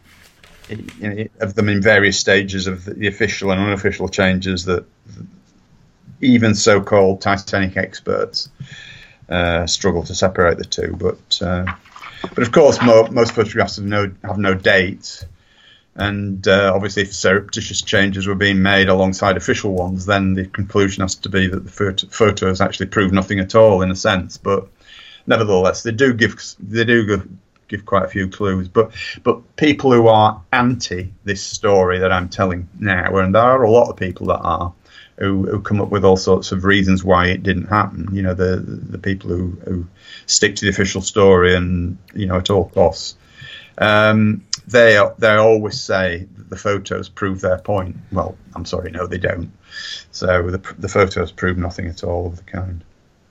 of them in various stages of the official and unofficial changes that even so-called Titanic experts struggle to separate the two. But of course, most photographs have no dates. And obviously, if surreptitious changes were being made alongside official ones, then the conclusion has to be that the photos actually prove nothing at all, in a sense. But nevertheless, they do give quite a few clues. But people who are anti this story that I'm telling now, and there are a lot of people that are, who come up with all sorts of reasons why it didn't happen. The people who stick to the official story and at all costs. They always say that the photos prove their point. Well, I'm sorry, no, they don't. So the photos prove nothing at all of the kind.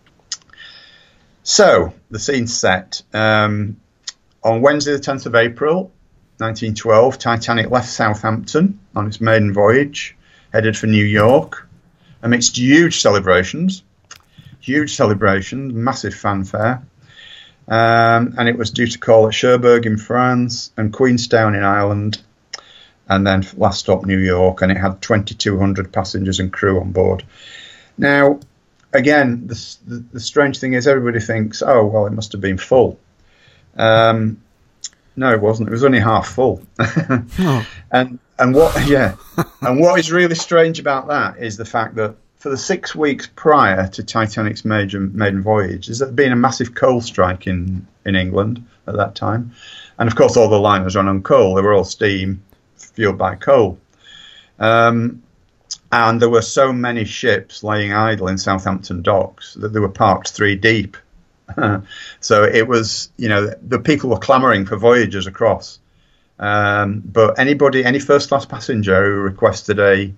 So the scene's set. On Wednesday, the 10th of April, 1912, Titanic left Southampton on its maiden voyage, headed for New York, amidst huge celebrations, massive fanfare. And it was due to call at Cherbourg in France and Queenstown in Ireland, and then last stop New York, and it had 2,200 passengers and crew on board. Now, again, the strange thing is everybody thinks, oh, well, it must have been full. No, it wasn't. It was only half full. Oh. And what is really strange about that is the fact that for the 6 weeks prior to Titanic's maiden voyage, there's been a massive coal strike in England at that time. And of course, all the liners ran on coal. They were all steam fueled by coal. And there were so many ships laying idle in Southampton docks that they were parked 3 deep. So it was, the people were clamouring for voyagers across. But any first-class passenger who requested a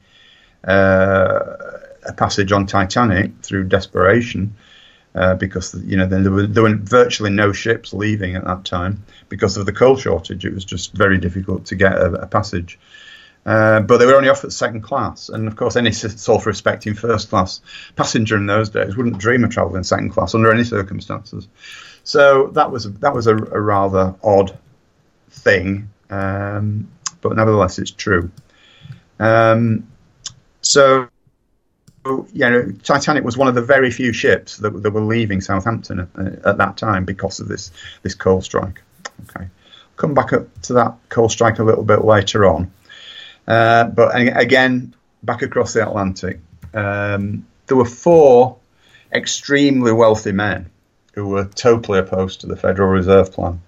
passage on Titanic through desperation, because there were virtually no ships leaving at that time because of the coal shortage. It was just very difficult to get a passage. But they were only offered second class, and of course, any self-respecting first-class passenger in those days wouldn't dream of travelling second class under any circumstances. So that was a rather odd thing, but nevertheless, it's true. Titanic was one of the very few ships that were leaving Southampton at that time because of this coal strike. Okay, come back up to that coal strike a little bit later on. But again, back across the Atlantic, there were 4 extremely wealthy men who were totally opposed to the Federal Reserve Plan.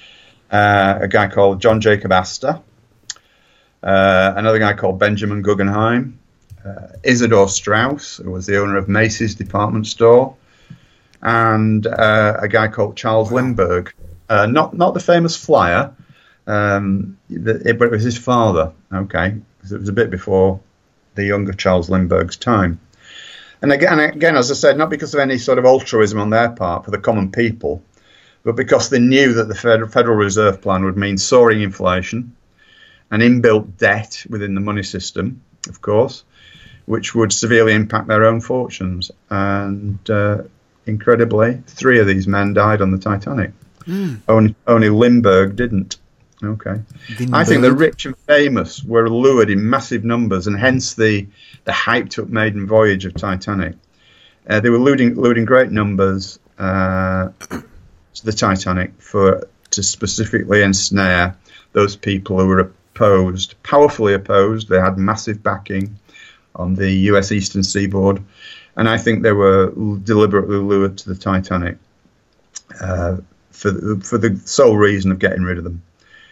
A guy called John Jacob Astor, another guy called Benjamin Guggenheim, Isidor Straus, who was the owner of Macy's department store, and a guy called Charles Lindbergh, not the famous flyer, but it was his father. Okay, because it was a bit before the younger Charles Lindbergh's time. And again, as I said, not because of any sort of altruism on their part for the common people, but because they knew that the Federal Reserve Plan would mean soaring inflation, an inbuilt debt within the money system, of course, which would severely impact their own fortunes. And incredibly, 3 of these men died on the Titanic. Only Lindbergh didn't. Okay. I think the rich and famous were lured in massive numbers, and hence the hyped-up maiden voyage of Titanic. They were luding great numbers to the Titanic to specifically ensnare those people who were powerfully opposed. They had massive backing on the US eastern seaboard, and I think they were deliberately lured to the Titanic for the sole reason of getting rid of them.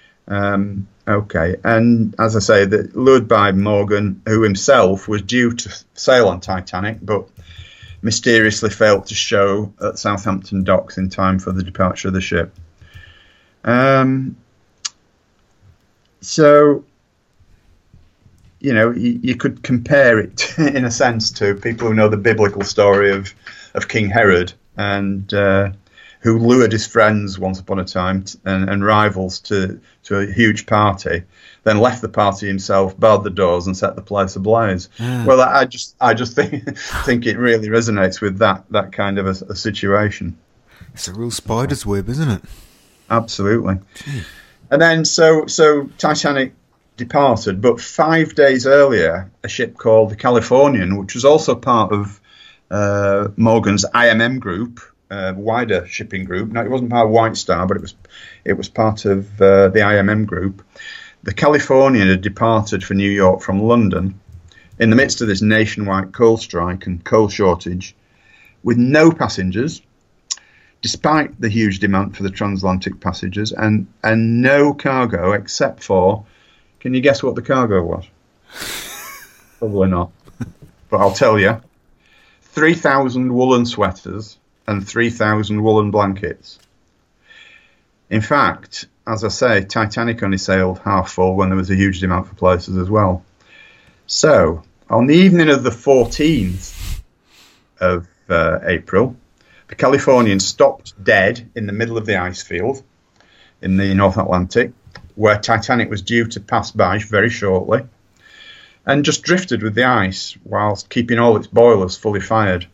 Okay, and as I say, lured by Morgan, who himself was due to sail on Titanic, but mysteriously failed to show at Southampton docks in time for the departure of the ship. So you could compare it in a sense to people who know the biblical story of King Herod and who lured his friends once upon a time and rivals to a huge party, then left the party himself, barred the doors, and set the place ablaze. Well, I just think it really resonates with that kind of a situation. It's a real spider's web, isn't it? Absolutely. And then so Titanic departed, but 5 days earlier, a ship called the Californian, which was also part of Morgan's IMM group, wider shipping group. No, it wasn't part of White Star, but it was part of the IMM group. The Californian had departed for New York from London in the midst of this nationwide coal strike and coal shortage, with no passengers, despite the huge demand for the transatlantic passages, and no cargo except for, can you guess what the cargo was? Probably not, but I'll tell you, 3,000 woolen sweaters and 3,000 woolen blankets. In fact, as I say, Titanic only sailed half full when there was a huge demand for places as well. So, on the evening of the 14th of April, the Californian stopped dead in the middle of the ice field in the North Atlantic, where Titanic was due to pass by very shortly, and just drifted with the ice whilst keeping all its boilers fully fired.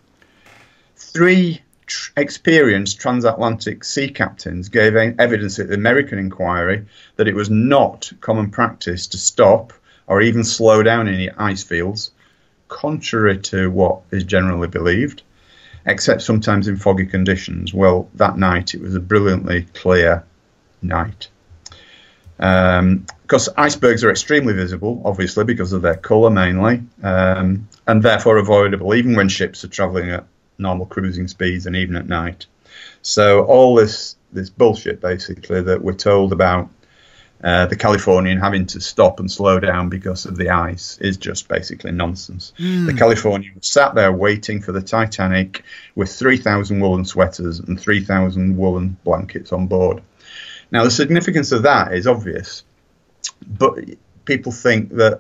3 experienced transatlantic sea captains gave evidence at the American inquiry that it was not common practice to stop or even slow down any ice fields, contrary to what is generally believed, except sometimes in foggy conditions. Well, that night it was a brilliantly clear night. Because icebergs are extremely visible, obviously, because of their colour mainly, and therefore avoidable even when ships are travelling at normal cruising speeds and even at night. So all this bullshit, basically, that we're told about the Californian having to stop and slow down because of the ice is just basically nonsense. The Californian was sat there waiting for the Titanic with 3,000 woolen sweaters and 3,000 woolen blankets on board. Now, the significance of that is obvious, but people think that,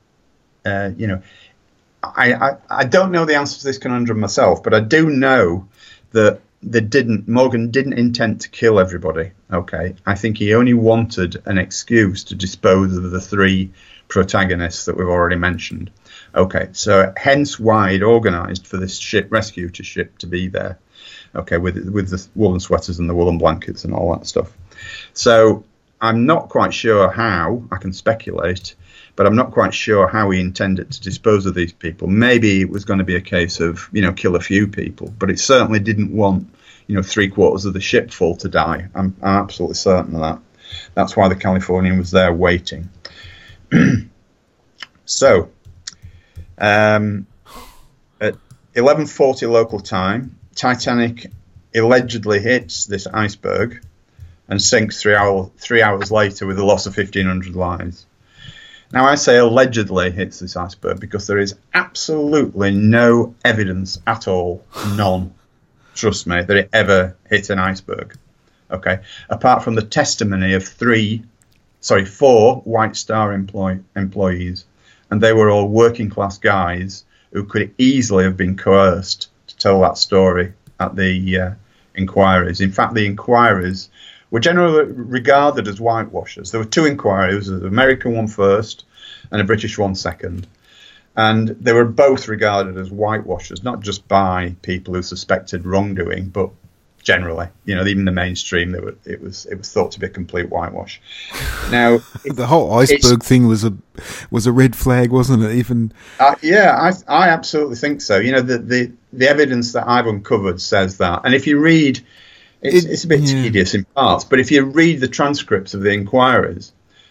I don't know the answer to this conundrum myself, but I do know that Morgan didn't intend to kill everybody. Okay, I think he only wanted an excuse to dispose of the 3 protagonists that we've already mentioned. Okay, so hence why he'd organised for this rescue ship to be there. Okay, with the woolen sweaters and the woolen blankets and all that stuff. So I'm not quite sure how. I can speculate, but I'm not quite sure how he intended to dispose of these people. Maybe it was going to be a case of, kill a few people, but it certainly didn't want, 3/4 of the ship full to die. I'm absolutely certain of that. That's why the Californian was there waiting. So, at 11:40 local time, Titanic allegedly hits this iceberg and sinks 3 hours later with a loss of 1,500 lives. Now, I say allegedly hits this iceberg because there is absolutely no evidence at all, none, trust me, that it ever hit an iceberg. Okay, apart from the testimony of 4 White Star employees, and they were all working class guys who could easily have been coerced to tell that story at the inquiries. In fact, the inquiries were generally regarded as whitewashers. There were 2 inquiries, an American one first and a British one second. And they were both regarded as whitewashers, not just by people who suspected wrongdoing, but generally, even the mainstream, it was thought to be a complete whitewash. Now, the whole iceberg thing was a red flag, wasn't it? Even I absolutely think so. The evidence that I've uncovered says that, and if you read, it's a bit tedious in parts, but if you read the transcripts of the inquiries,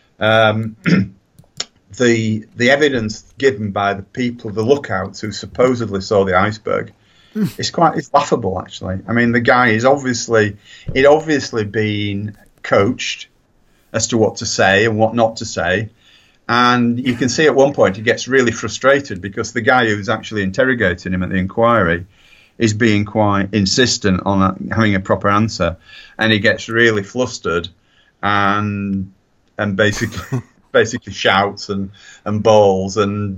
the evidence given by the people, the lookouts who supposedly saw the iceberg, it's laughable, actually. I mean, the guy is obviously been coached as to what to say and what not to say. And you can see at one point he gets really frustrated because the guy who's actually interrogating him at the inquiry is being quite insistent on having a proper answer. And he gets really flustered and basically basically shouts and bawls, and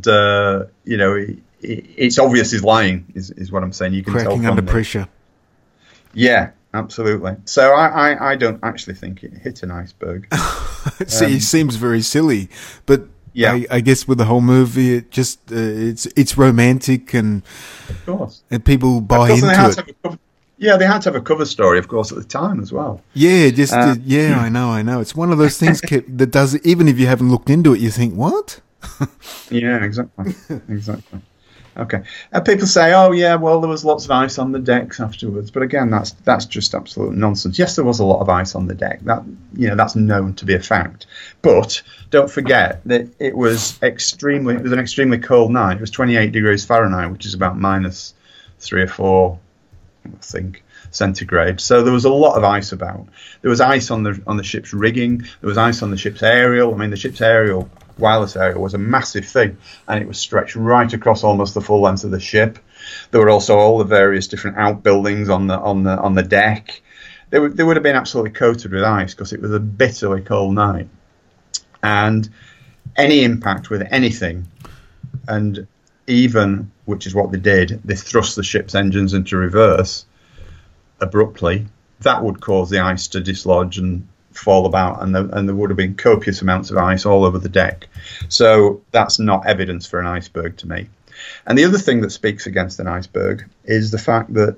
it's obvious he's lying. Is what I'm saying. You can tell cracking from under the, pressure. Yeah, absolutely. So I don't actually think it hit an iceberg. See, it seems very silly, but Yeah. I guess with the whole movie, it just it's romantic and Of course. people buy Of course, they had into to it. have they had to have a cover story, of course, at the time as well. Yeah, I know. It's one of those things that does, even if you haven't looked into it, you think, what? Yeah, exactly. Okay. And people say, oh, yeah, well, there was lots of ice on the decks afterwards. But again, that's just absolute nonsense. Yes, there was a lot of ice on the deck. That's known to be a fact. But don't forget that it was an extremely cold night. It was 28 degrees Fahrenheit, which is about minus 3 or 4, I think, centigrade. So there was a lot of ice about. There was ice on the ship's rigging. There was ice on the ship's aerial. I mean, the ship's wireless area was a massive thing, and it was stretched right across almost the full length of the ship. There were also all the various different outbuildings on the deck. They would have been absolutely coated with ice because it was a bitterly cold night, and any impact with anything, and even, which is what they did, they thrust the ship's engines into reverse abruptly. That would cause the ice to dislodge and fall about, and there would have been copious amounts of ice all over the deck. So that's not evidence for an iceberg to me. And the other thing that speaks against an iceberg is the fact that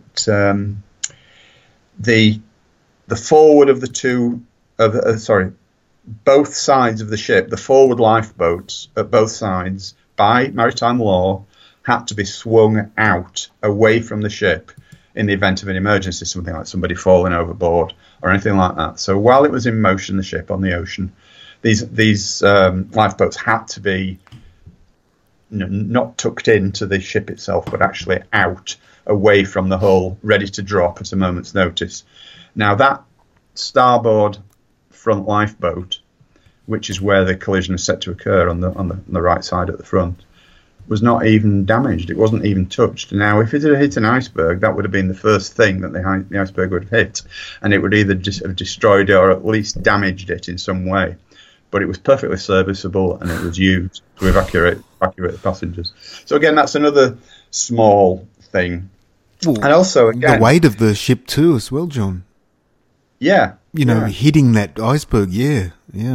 the forward of both sides of the ship, the forward lifeboats at both sides, by maritime law, had to be swung out away from the ship in the event of an emergency, something like somebody falling overboard or anything like that. So while it was in motion, the ship on the ocean, these lifeboats had to be not tucked into the ship itself, but actually out, away from the hull, ready to drop at a moment's notice. Now that starboard front lifeboat, which is where the collision is set to occur on the right side at the front, was not even damaged. It wasn't even touched. Now, if it had hit an iceberg, that would have been the first thing that the iceberg would have hit, and it would either have destroyed it or at least damaged it in some way. But it was perfectly serviceable, and it was used to evacuate the passengers. So again, that's another small thing. Well, and also, again, the weight of the ship too, as well, John. Yeah, hitting that iceberg. Yeah.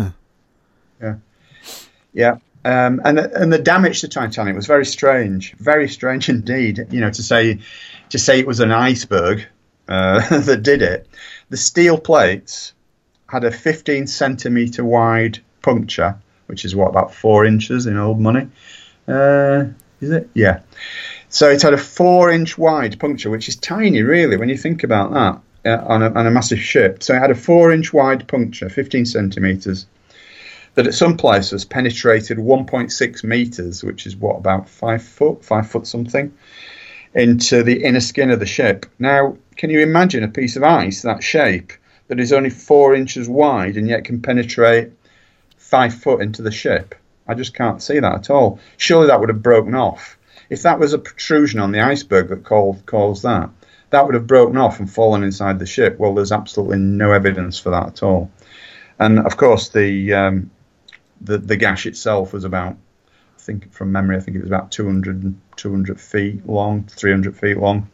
And the damage to Titanic was very strange indeed. To say it was an iceberg that did it. The steel plates had a 15 centimeter wide puncture, which is about 4 inches in old money. Is it? Yeah. So it had a 4-inch wide puncture, which is tiny, really, when you think about that on a massive ship. So it had a 4-inch wide puncture, 15 centimeters. That at some places penetrated 1.6 meters, which is about 5 foot something, into the inner skin of the ship. Now, can you imagine a piece of ice that shape that is only 4 inches wide and yet can penetrate 5 foot into the ship? I just can't see that at all. Surely that would have broken off. If that was a protrusion on the iceberg that caused that would have broken off and fallen inside the ship. Well, there's absolutely no evidence for that at all. And of course, the gash itself was about, I think from memory, it was about 200 feet long, 300 feet long.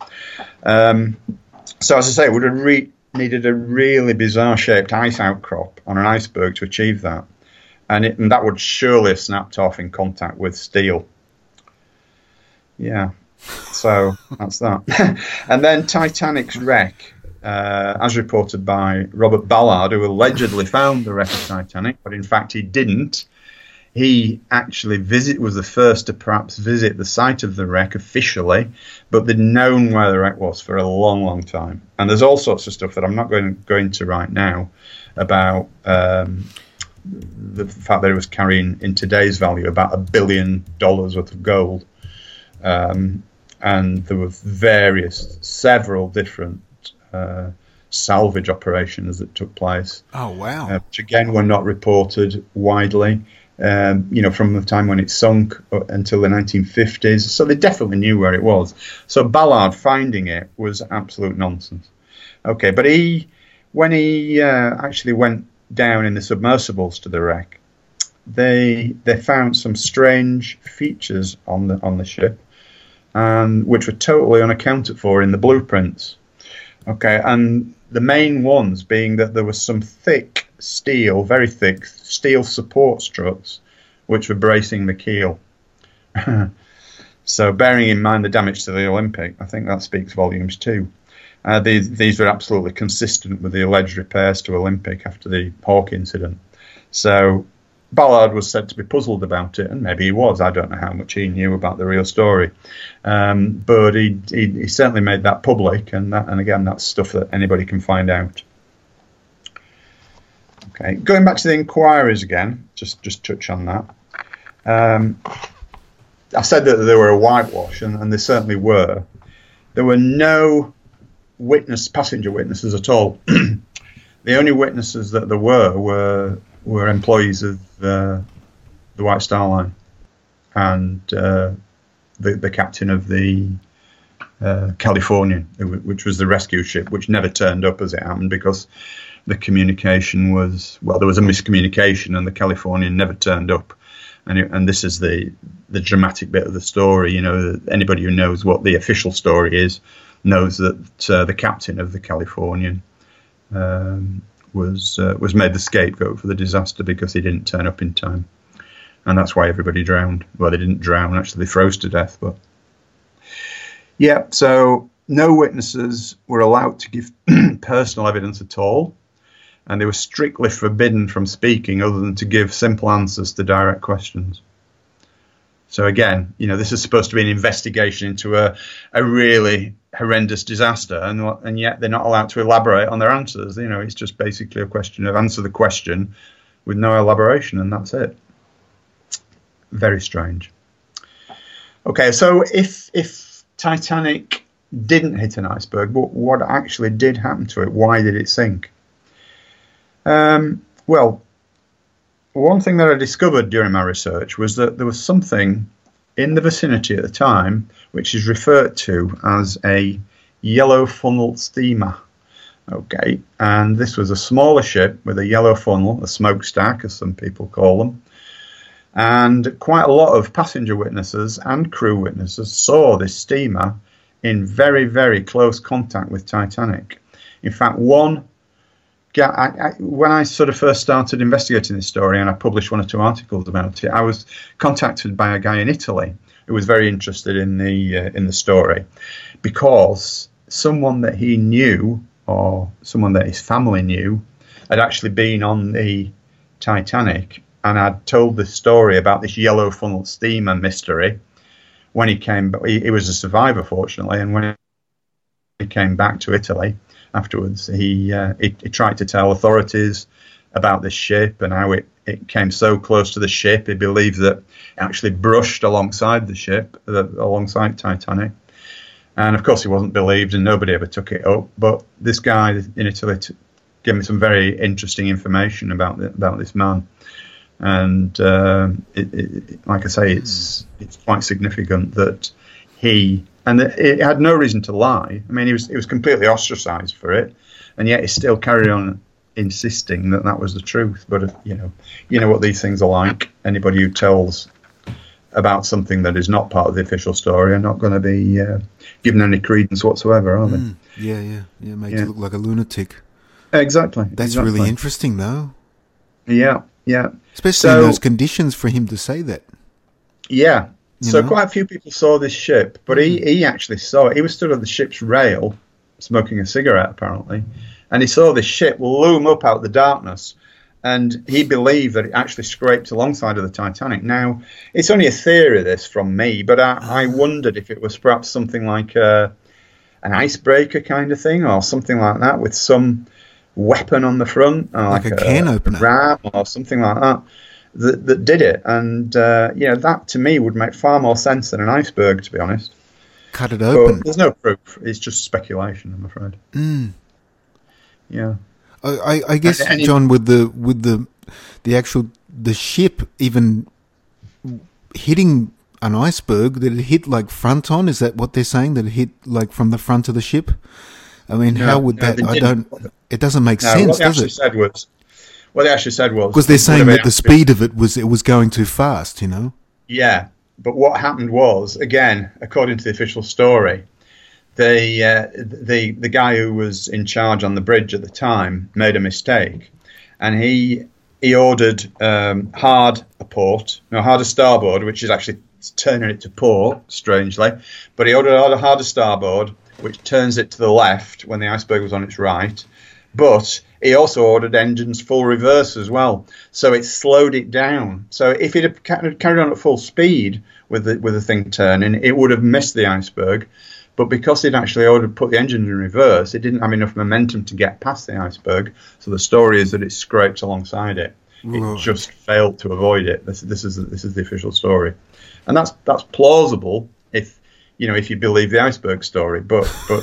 So as I say, it would have needed a really bizarre shaped ice outcrop on an iceberg to achieve that. And that would surely have snapped off in contact with steel. Yeah, so that's that. And then Titanic's wreck, as reported by Robert Ballard, who allegedly found the wreck of Titanic, but in fact he didn't. He actually was the first to perhaps visit the site of the wreck officially, but they'd known where the wreck was for a long, long time. And there's all sorts of stuff that I'm not going to go into right now about the fact that it was carrying, in today's value, about $1 billion worth of gold. And there were several different salvage operations that took place. Oh, wow. Which again were not reported widely, from the time when it sunk until the 1950s. So they definitely knew where it was. So Ballard finding it was absolute nonsense. Okay, but when he actually went down in the submersibles to the wreck, they found some strange features on the ship, which were totally unaccounted for in the blueprints. Okay, and the main ones being that there was some very thick steel support struts which were bracing the keel. So bearing in mind the damage to the Olympic, I think that speaks volumes too. These were absolutely consistent with the alleged repairs to Olympic after the Hawke incident. So Ballard was said to be puzzled about it, and maybe he was. I don't know how much he knew about the real story. But he certainly made that public, and again, that's stuff that anybody can find out. Okay, going back to the inquiries again, just touch on that. I said that they were a whitewash, and they certainly were. There were no passenger witnesses at all. The only witnesses that there were employees of the White Star Line and the captain of the Californian, which was the rescue ship, which never turned up as it happened because the communication there was a miscommunication and the Californian never turned up. And this is the dramatic bit of the story. You know, anybody who knows what the official story is knows that the captain of the Californian was made the scapegoat for the disaster because he didn't turn up in time, and that's why everybody drowned. Well, they didn't drown; actually, they froze to death. But yeah, so no witnesses were allowed to give personal evidence at all, and they were strictly forbidden from speaking other than to give simple answers to direct questions. So again, you know, this is supposed to be an investigation into a really horrendous disaster, and yet they're not allowed to elaborate on their answers. You know, it's just basically a question of answer the question with no elaboration, and that's it. Very strange. Okay, so if Titanic didn't hit an iceberg, what actually did happen to it? Why did it sink? Well, one thing that I discovered during my research was that there was something in the vicinity at the time which is referred to as a yellow funnel steamer. Okay, and this was a smaller ship with a yellow funnel, a smokestack as some people call them, and quite a lot of passenger witnesses and crew witnesses saw this steamer in very, very close contact with Titanic. In fact, when I sort of first started investigating this story and I published one or two articles about it, I was contacted by a guy in Italy who was very interested in the story because someone that he knew or someone that his family knew had actually been on the Titanic and had told the story about this yellow funnel steamer mystery when he came. He was a survivor, fortunately, and when he came back to Italy afterwards, he tried to tell authorities about this ship and how it came so close to the ship. He believed that it actually brushed alongside the ship, alongside Titanic. And of course, he wasn't believed, and nobody ever took it up. But this guy in Italy gave me some very interesting information about this man. And like I say, it's quite significant that it had no reason to lie. I mean, he was completely ostracized for it, and yet he still carried on insisting that was the truth. But you know what these things are like. Anybody who tells about something that is not part of the official story are not going to be given any credence whatsoever, are they? Yeah. Makes you look like a lunatic. Exactly. That's really interesting, though. Yeah. Especially in those conditions for him to say that. Yeah. So quite a few people saw this ship, but he actually saw it. He was stood on the ship's rail, smoking a cigarette, apparently, and he saw this ship loom up out of the darkness, and he believed that it actually scraped alongside of the Titanic. Now, it's only a theory, this, from me, but I wondered if it was perhaps something like an icebreaker kind of thing, or something like that, with some weapon on the front, like a can opener, ram, or something like that. That did it, and that to me would make far more sense than an iceberg, to be honest. Cut it open. But there's no proof. It's just speculation, I'm afraid. Yeah. I guess, John, with the ship even hitting an iceberg, did it hit like front on? Is that what they're saying? That it hit like from the front of the ship? I mean, how would that? It doesn't make sense, does it? what they actually said was... Because they're saying that the speed of it was going too fast, you know? Yeah, but what happened was, again, according to the official story, the guy who was in charge on the bridge at the time made a mistake, and he ordered hard a starboard, which is actually turning it to port, strangely, but he ordered a harder starboard, which turns it to the left when the iceberg was on its right, but he also ordered engines full reverse as well, so it slowed it down. So if it had carried on at full speed with the thing turning, it would have missed the iceberg. But because it actually put the engine in reverse, it didn't have enough momentum to get past the iceberg. So the story is that it scraped alongside it. It just failed to avoid it. This is the official story, and that's plausible if you believe the iceberg story. But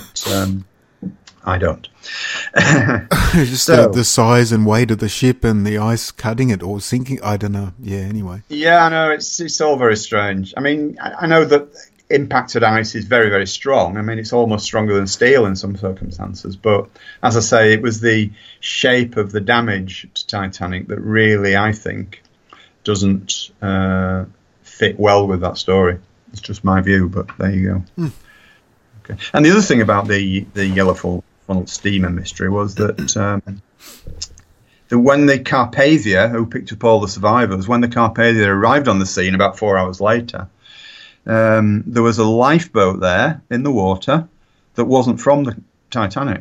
I don't. Just the size and weight of the ship and the ice cutting it or sinking. I don't know. Yeah. Anyway. Yeah, I know it's all very strange. I mean, I know that impacted ice is very, very strong. I mean, it's almost stronger than steel in some circumstances. But as I say, it was the shape of the damage to Titanic that really, I think, doesn't fit well with that story. It's just my view, but there you go. Okay. And the other thing about the yellow funnel steamer mystery was that when the Carpathia, who picked up all the survivors, when the Carpathia arrived on the scene about 4 hours later, there was a lifeboat there in the water that wasn't from the Titanic.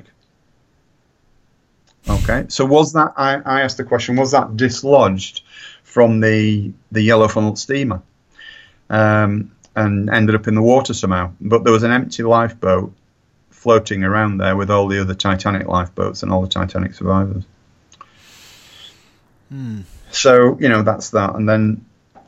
Okay, so was that, I asked the question, was that dislodged from the yellow funnel steamer and ended up in the water somehow? But there was an empty lifeboat floating around there with all the other Titanic lifeboats and all the Titanic survivors. So, that's that. And then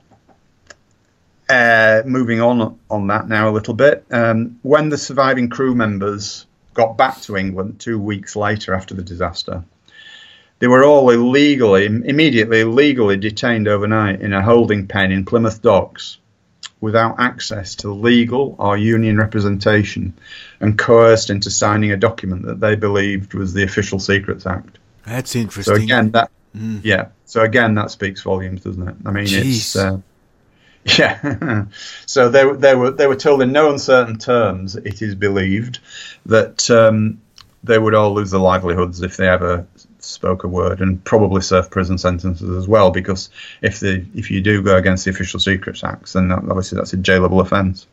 moving on that now a little bit, when the surviving crew members got back to England 2 weeks later after the disaster, they were all immediately illegally detained overnight in a holding pen in Plymouth Docks without access to legal or union representation and coerced into signing a document that they believed was the Official Secrets Act. That's interesting. So again, that speaks volumes, doesn't it? I mean, Jeez. Yeah. So they were told in no uncertain terms, it is believed, that they would all lose their livelihoods if they ever spoke a word, and probably serve prison sentences as well, because if you do go against the Official Secrets Act, then obviously that's a jailable offence.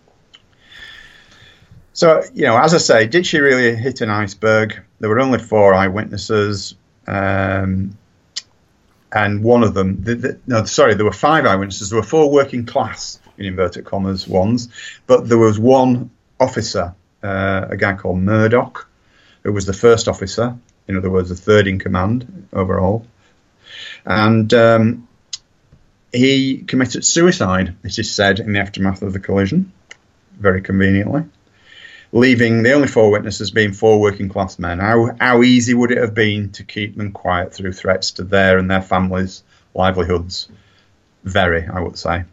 So, as I say, did she really hit an iceberg? There were only 4 eyewitnesses. And one of them, there were 5 eyewitnesses. There were 4 working class, in inverted commas, ones, but there was one officer, a guy called Murdoch, who was the first officer, in other words, the third in command overall, and he committed suicide, it is said, in the aftermath of the collision, very conveniently, leaving the only 4 witnesses being 4 working class men. How easy would it have been to keep them quiet through threats to their and their families' livelihoods? Very, I would say.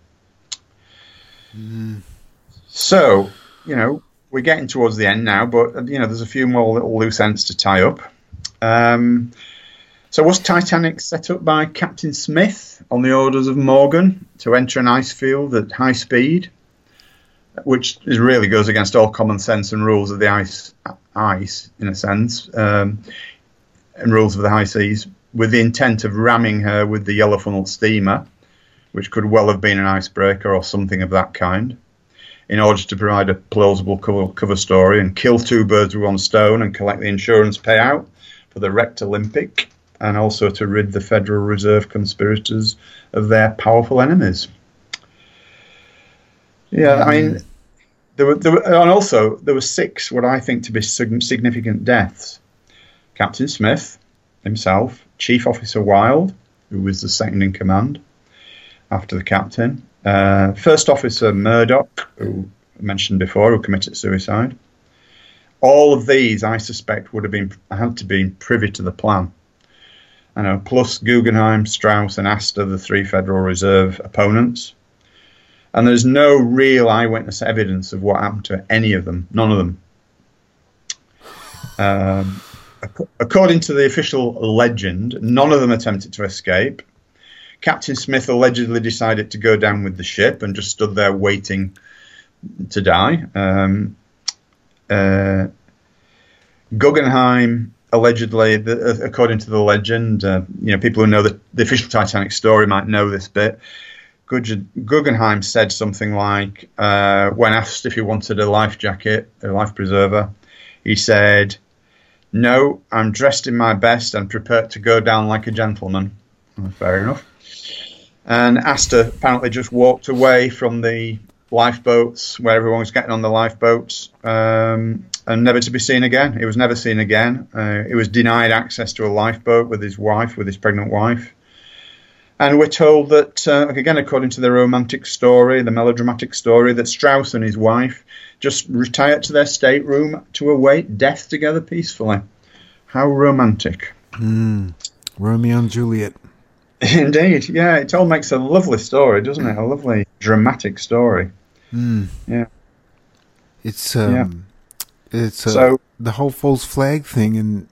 So, we're getting towards the end now, but, there's a few more little loose ends to tie up. So was Titanic set up by Captain Smith on the orders of Morgan to enter an ice field at high speed, which really goes against all common sense and rules of the ice in a sense, and rules of the high seas, with the intent of ramming her with the yellow funnel steamer, which could well have been an icebreaker or something of that kind, in order to provide a plausible cover story and kill 2 birds with 1 stone and collect the insurance payout for the wrecked Olympic, and also to rid the Federal Reserve conspirators of their powerful enemies. Yeah, I mean, there were 6 what I think to be significant deaths. Captain Smith himself, Chief Officer Wilde, who was the second in command after the captain, First Officer Murdoch, who I mentioned before, who committed suicide. All of these, I suspect, would have had to be privy to the plan. Plus Guggenheim, Strauss, and Astor, the 3 Federal Reserve opponents. And there's no real eyewitness evidence of what happened to any of them. None of them. According to the official legend, none of them attempted to escape. Captain Smith allegedly decided to go down with the ship and just stood there waiting to die. Guggenheim allegedly, according to the legend, people who know the official Titanic story might know this bit. Guggenheim said something like, when asked if he wanted a life jacket, a life preserver, he said, "No, I'm dressed in my best and prepared to go down like a gentleman." Well, fair enough. And Astor apparently just walked away from the lifeboats where everyone was getting on the lifeboats, and never to be seen again. He was never seen again. He was denied access to a lifeboat with his pregnant wife. And we're told that, again, according to the romantic story, the melodramatic story, that Strauss and his wife just retired to their stateroom to await death together peacefully. How romantic. Romeo and Juliet. Indeed, yeah. It all makes a lovely story, doesn't it? A lovely, dramatic story. Yeah. It's so the whole false flag thing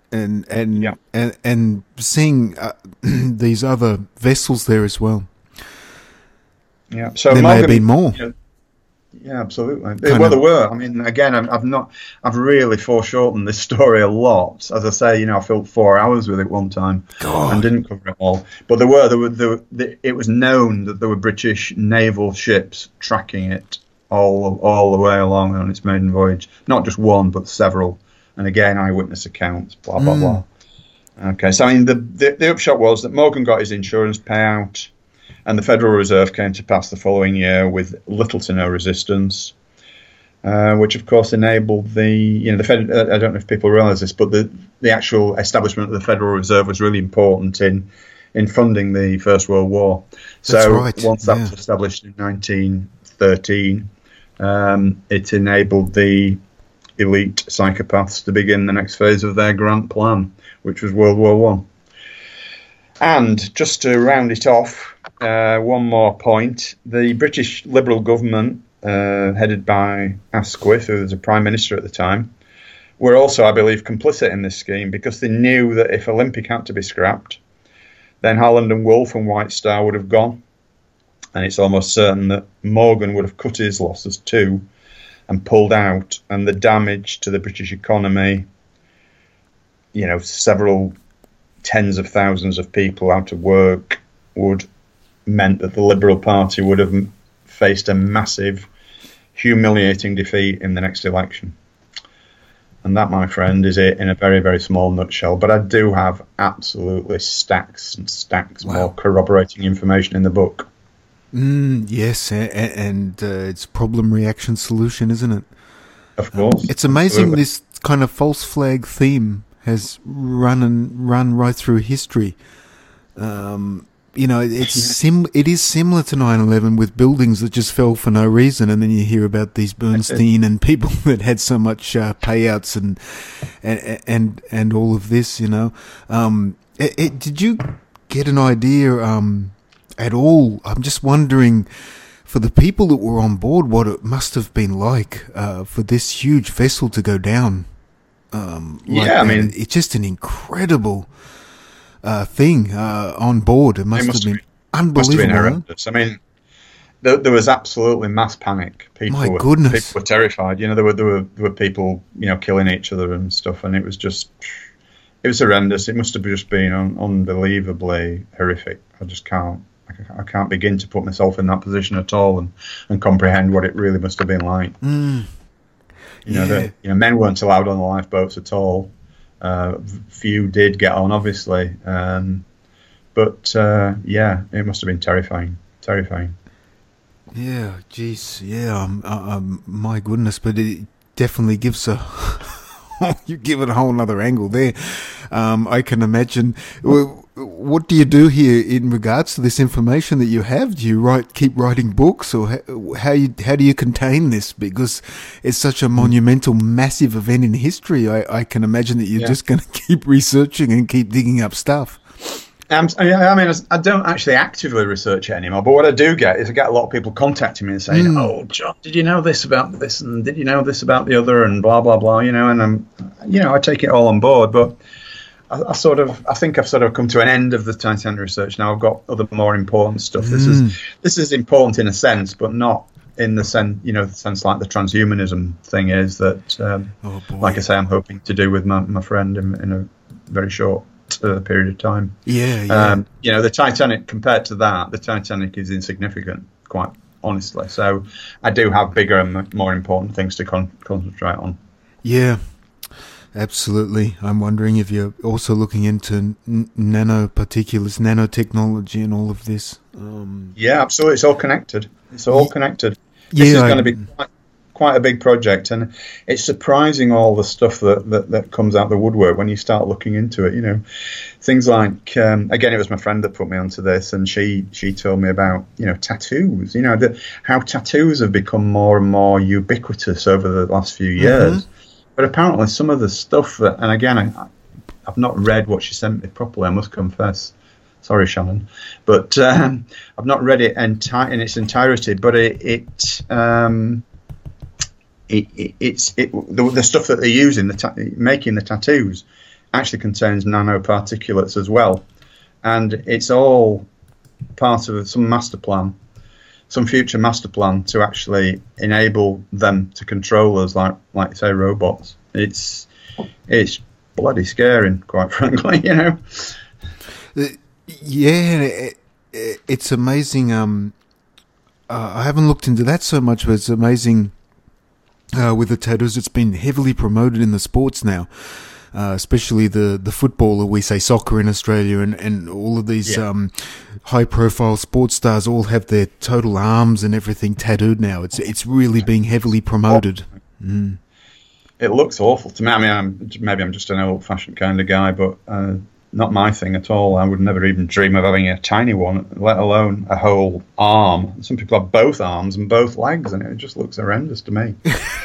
and seeing these other vessels there as well. Yeah, so there may have been more. Yeah, absolutely. There were. I mean, again, I've really foreshortened this story a lot. As I say, I filled 4 hours with it one time and didn't cover it all. But it was known that there were British naval ships tracking it all the way along on its maiden voyage. Not just one, but several. And again, eyewitness accounts, blah, blah, blah. Okay, so I mean, the upshot was that Morgan got his insurance payout, and the Federal Reserve came to pass the following year with little to no resistance, which of course enabled the Fed. I don't know if people realise this, but the actual establishment of the Federal Reserve was really important in funding the First World War. Once that was established in 1913, it enabled the elite psychopaths to begin the next phase of their grand plan, which was World War One. And just to round it off, one more point. The British Liberal government, headed by Asquith, who was the Prime Minister at the time, were also, I believe, complicit in this scheme because they knew that if Olympic had to be scrapped, then Harland and Wolff and White Star would have gone. And it's almost certain that Morgan would have cut his losses too and pulled out, and the damage to the British economy, several tens of thousands of people out of work, meant that the Liberal Party would have faced a massive, humiliating defeat in the next election. And that, my friend, is it in a very, very small nutshell. But I do have absolutely stacks and stacks more corroborating information in the book. Yes, and it's problem, reaction, solution, isn't it? Of course. It's amazing this kind of false flag theme has run right through history. It is similar to 9/11 with buildings that just fell for no reason, and then you hear about these Bernstein and people that had so much payouts and all of this. Did you get an idea at all? I'm just wondering, for the people that were on board, what it must have been like for this huge vessel to go down. It's just an incredible thing on board. It must have been unbelievable. I mean, there was absolutely mass panic. People were terrified. There were people killing each other and stuff, and it was horrendous. It must have just been unbelievably horrific. I can't begin to put myself in that position at all and comprehend what it really must have been like. Men weren't allowed on the lifeboats at all. Few did get on, obviously, but it must have been terrifying. Yeah, geez, yeah. My goodness, but it definitely gives you give it a whole other angle there. I can imagine. What do you do here in regards to this information that you have? Do you keep writing books, or how do you contain this? Because it's such a monumental, massive event in history. I can imagine that you're just going to keep researching and keep digging up stuff. I don't actually actively research it anymore, but what I do get is I get a lot of people contacting me and saying, "Oh, John, did you know this about this, and did you know this about the other, and blah blah blah," and I take it all on board, but I think I've sort of come to an end of the Titanic research now. I've got other more important stuff. This is important in a sense, but not in the sense like the transhumanism thing is that, like I say, I'm hoping to do with my friend in a very short period of time. Yeah. The Titanic, compared to that, the Titanic is insignificant, quite honestly. So I do have bigger and more important things to concentrate on. Yeah, absolutely. I'm wondering if you're also looking into nanoparticulates, nanotechnology, and all of this. Yeah, absolutely. It's all connected. This is going to be quite a big project, and it's surprising all the stuff that comes out the woodwork when you start looking into it. Things like again, it was my friend that put me onto this, and she told me about tattoos. How tattoos have become more and more ubiquitous over the last few years. But apparently, some of the stuff and again, I've not read what she sent me properly, I must confess. Sorry, Shannon, but I've not read it in its entirety. But the stuff that they use in making the tattoos actually contains nanoparticulates as well, and it's all part of some master plan, some future master plan to actually enable them to control us like say robots. It's bloody scary, quite frankly. Yeah, it's amazing. I haven't looked into that so much, but it's amazing with the tattoos. It's been heavily promoted in the sports now, especially the football, or we say soccer in Australia, and all of these high-profile sports stars all have their total arms and everything tattooed now. It's really being heavily promoted. It looks awful to me. I mean, maybe I'm just an old-fashioned kind of guy, but not my thing at all. I would never even dream of having a tiny one, let alone a whole arm. Some people have both arms and both legs, and it just looks horrendous to me.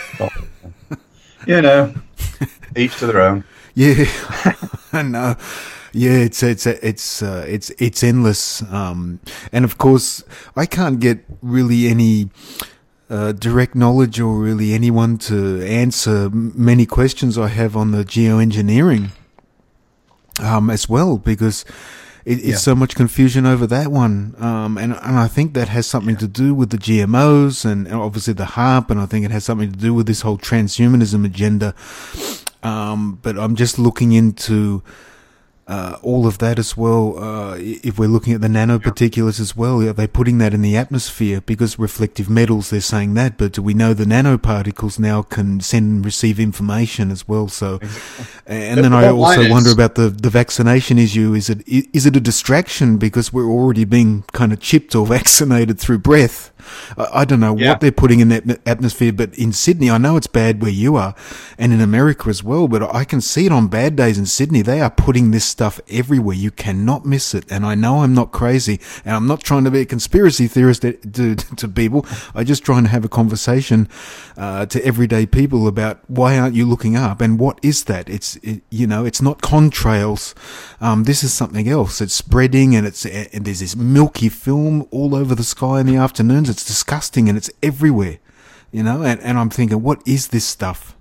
Each to their own. Yeah, I know. Yeah, it's endless. And of course, I can't get really any direct knowledge or really anyone to answer many questions I have on the geoengineering. As well, because it's so much confusion over that one, and I think that has something to do with the GMOs and obviously the HARP, and I think it has something to do with this whole transhumanism agenda. But I'm just looking into all of that as well. If we're looking at the nanoparticulates as well, are they putting that in the atmosphere? Because reflective metals, they're saying that, but do we know the nanoparticles now can send and receive information as well? So, and then I also wonder about the vaccination issue. Is it a distraction because we're already being kind of chipped or vaccinated through breath? I don't know what they're putting in that atmosphere, but in Sydney, I know it's bad where you are, and in America as well, but I can see it on bad days in Sydney. They are putting this stuff everywhere. You cannot miss it. And I know I'm not crazy, and I'm not trying to be a conspiracy theorist to people. I'm just trying to have a conversation to everyday people about why aren't you looking up, and what is that? It's not contrails. This is something else. It's spreading, and there's this milky film all over the sky in the afternoons. It's disgusting, and it's everywhere, and I'm thinking, what is this stuff?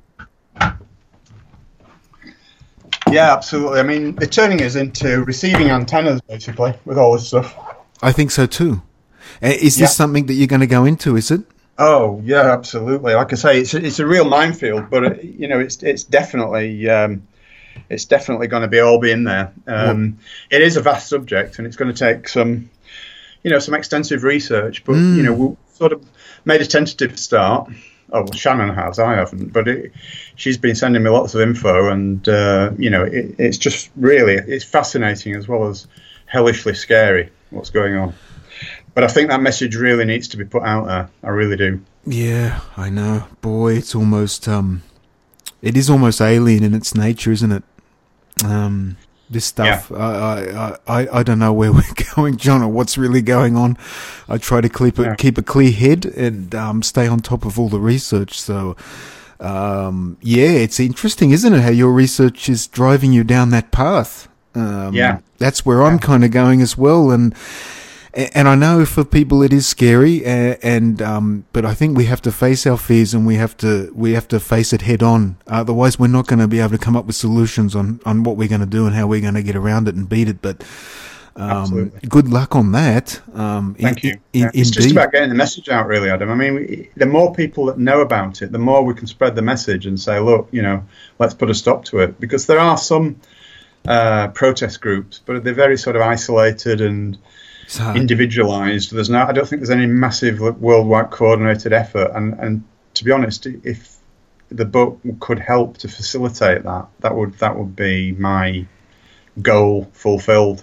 Yeah, absolutely. I mean, they're turning us into receiving antennas, basically, with all this stuff. I think so too. Is this something that you're going to go into, is it? Oh, yeah, absolutely. Like I say, it's a real minefield, but, it's definitely going to be in there. It is a vast subject, and it's going to take some extensive research, but, we've sort of made a tentative start. Oh, well, Shannon has, I haven't, but she's been sending me lots of info, and, it's just really, it's fascinating as well as hellishly scary what's going on. But I think that message really needs to be put out there. I really do. Yeah, I know. Boy, it's almost, it is almost alien in its nature, isn't it? This stuff, I don't know where we're going, John, or what's really going on. I try to keep a clear head and stay on top of all the research. So, it's interesting, isn't it, how your research is driving you down that path? That's where I'm kind of going as well, and And I know for people it is scary, but I think we have to face our fears and we have to face it head on. Otherwise, we're not going to be able to come up with solutions on what we're going to do and how we're going to get around it and beat it. But good luck on that. Thank you. It's just about getting the message out, really, Adam. I mean, the more people that know about it, the more we can spread the message and say, look, let's put a stop to it. Because there are some protest groups, but they're very sort of isolated and individualized. I don't think there's any massive worldwide coordinated effort. And to be honest, if the book could help to facilitate that would be my goal fulfilled.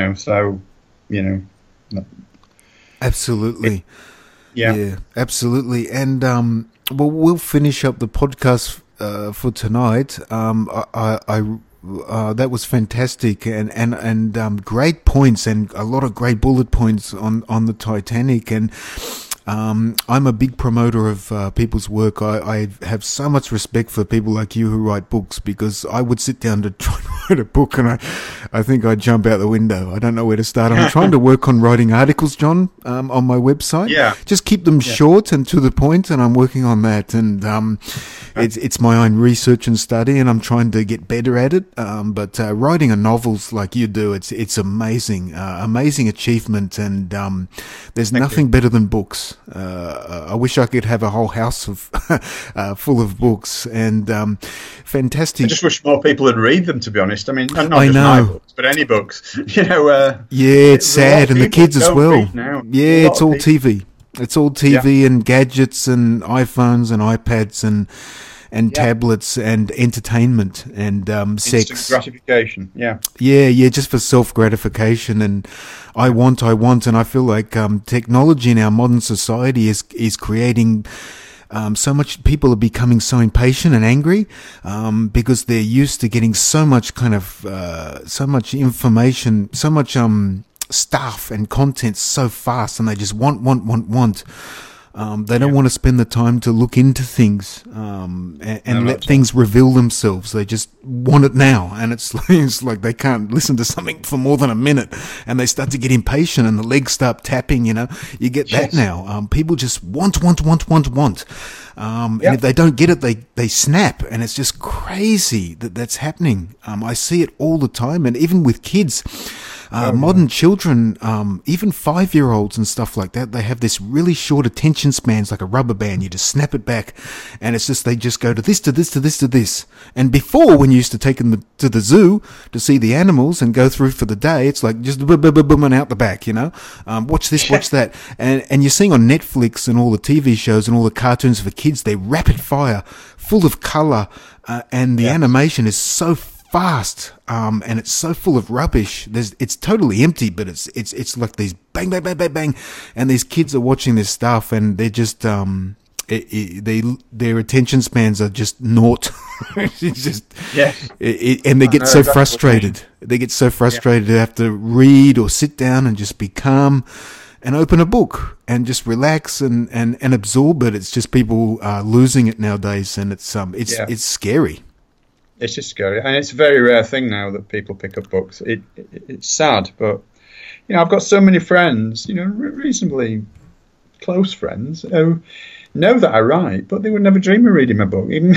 Absolutely. Yeah, absolutely. And we'll finish up the podcast for tonight. That was fantastic and great points and a lot of great bullet points on the Titanic. And I'm a big promoter of people's work. I have so much respect for people like you who write books, because I would sit down to try and write a book and I think I'd jump out the window. I don't know where to start. I'm trying to work on writing articles, John, on my website. Yeah. Just keep them short and to the point, and I'm working on that. And it's my own research and study, and I'm trying to get better at it. But writing a novels like you do, it's amazing, amazing achievement. And there's nothing better than books. I wish I could have a whole house of full of books, and fantastic. I just wish more people would read them, to be honest. I mean, not just my books, but any books. It's sad, and the kids as well. Yeah, it's all TV. It's all TV and gadgets and iPhones and iPads and tablets and entertainment and sex. Instant gratification, just for self-gratification. And I want, and I feel like technology in our modern society is creating so much. People are becoming so impatient and angry because they're used to getting so much so much information, so much stuff and content so fast, and they just want. They don't want to spend the time to look into things and let things reveal themselves. They just want it now, and it's like they can't listen to something for more than a minute, and they start to get impatient, and the legs start tapping. You get that now. People just want. And if they don't get it, they snap, and it's just crazy that's happening. I see it all the time, and even with kids. Modern children, even 5-year-olds and stuff like that, they have this really short attention spans, like a rubber band. You just snap it back, and it's just, they just go to this, to this, to this, to this. And before, when you used to take them to the zoo to see the animals and go through for the day, it's like just boom, boom, boom, boom, and out the back, watch this, watch that. And you're seeing on Netflix and all the TV shows and all the cartoons for kids, they're rapid fire, full of color, and the animation is so fast, and it's so full of rubbish. It's totally empty, but it's like these bang, bang, bang, bang, bang, and these kids are watching this stuff, and they're just their attention spans are just naught. It's just and they get so frustrated. They get so frustrated to have to read or sit down and just be calm and open a book and just relax and absorb it. It's just people losing it nowadays, and it's scary. It's just scary, and it's a very rare thing now that people pick up books. It's sad, but I've got so many friends, reasonably close friends, who know that I write, but they would never dream of reading my book, even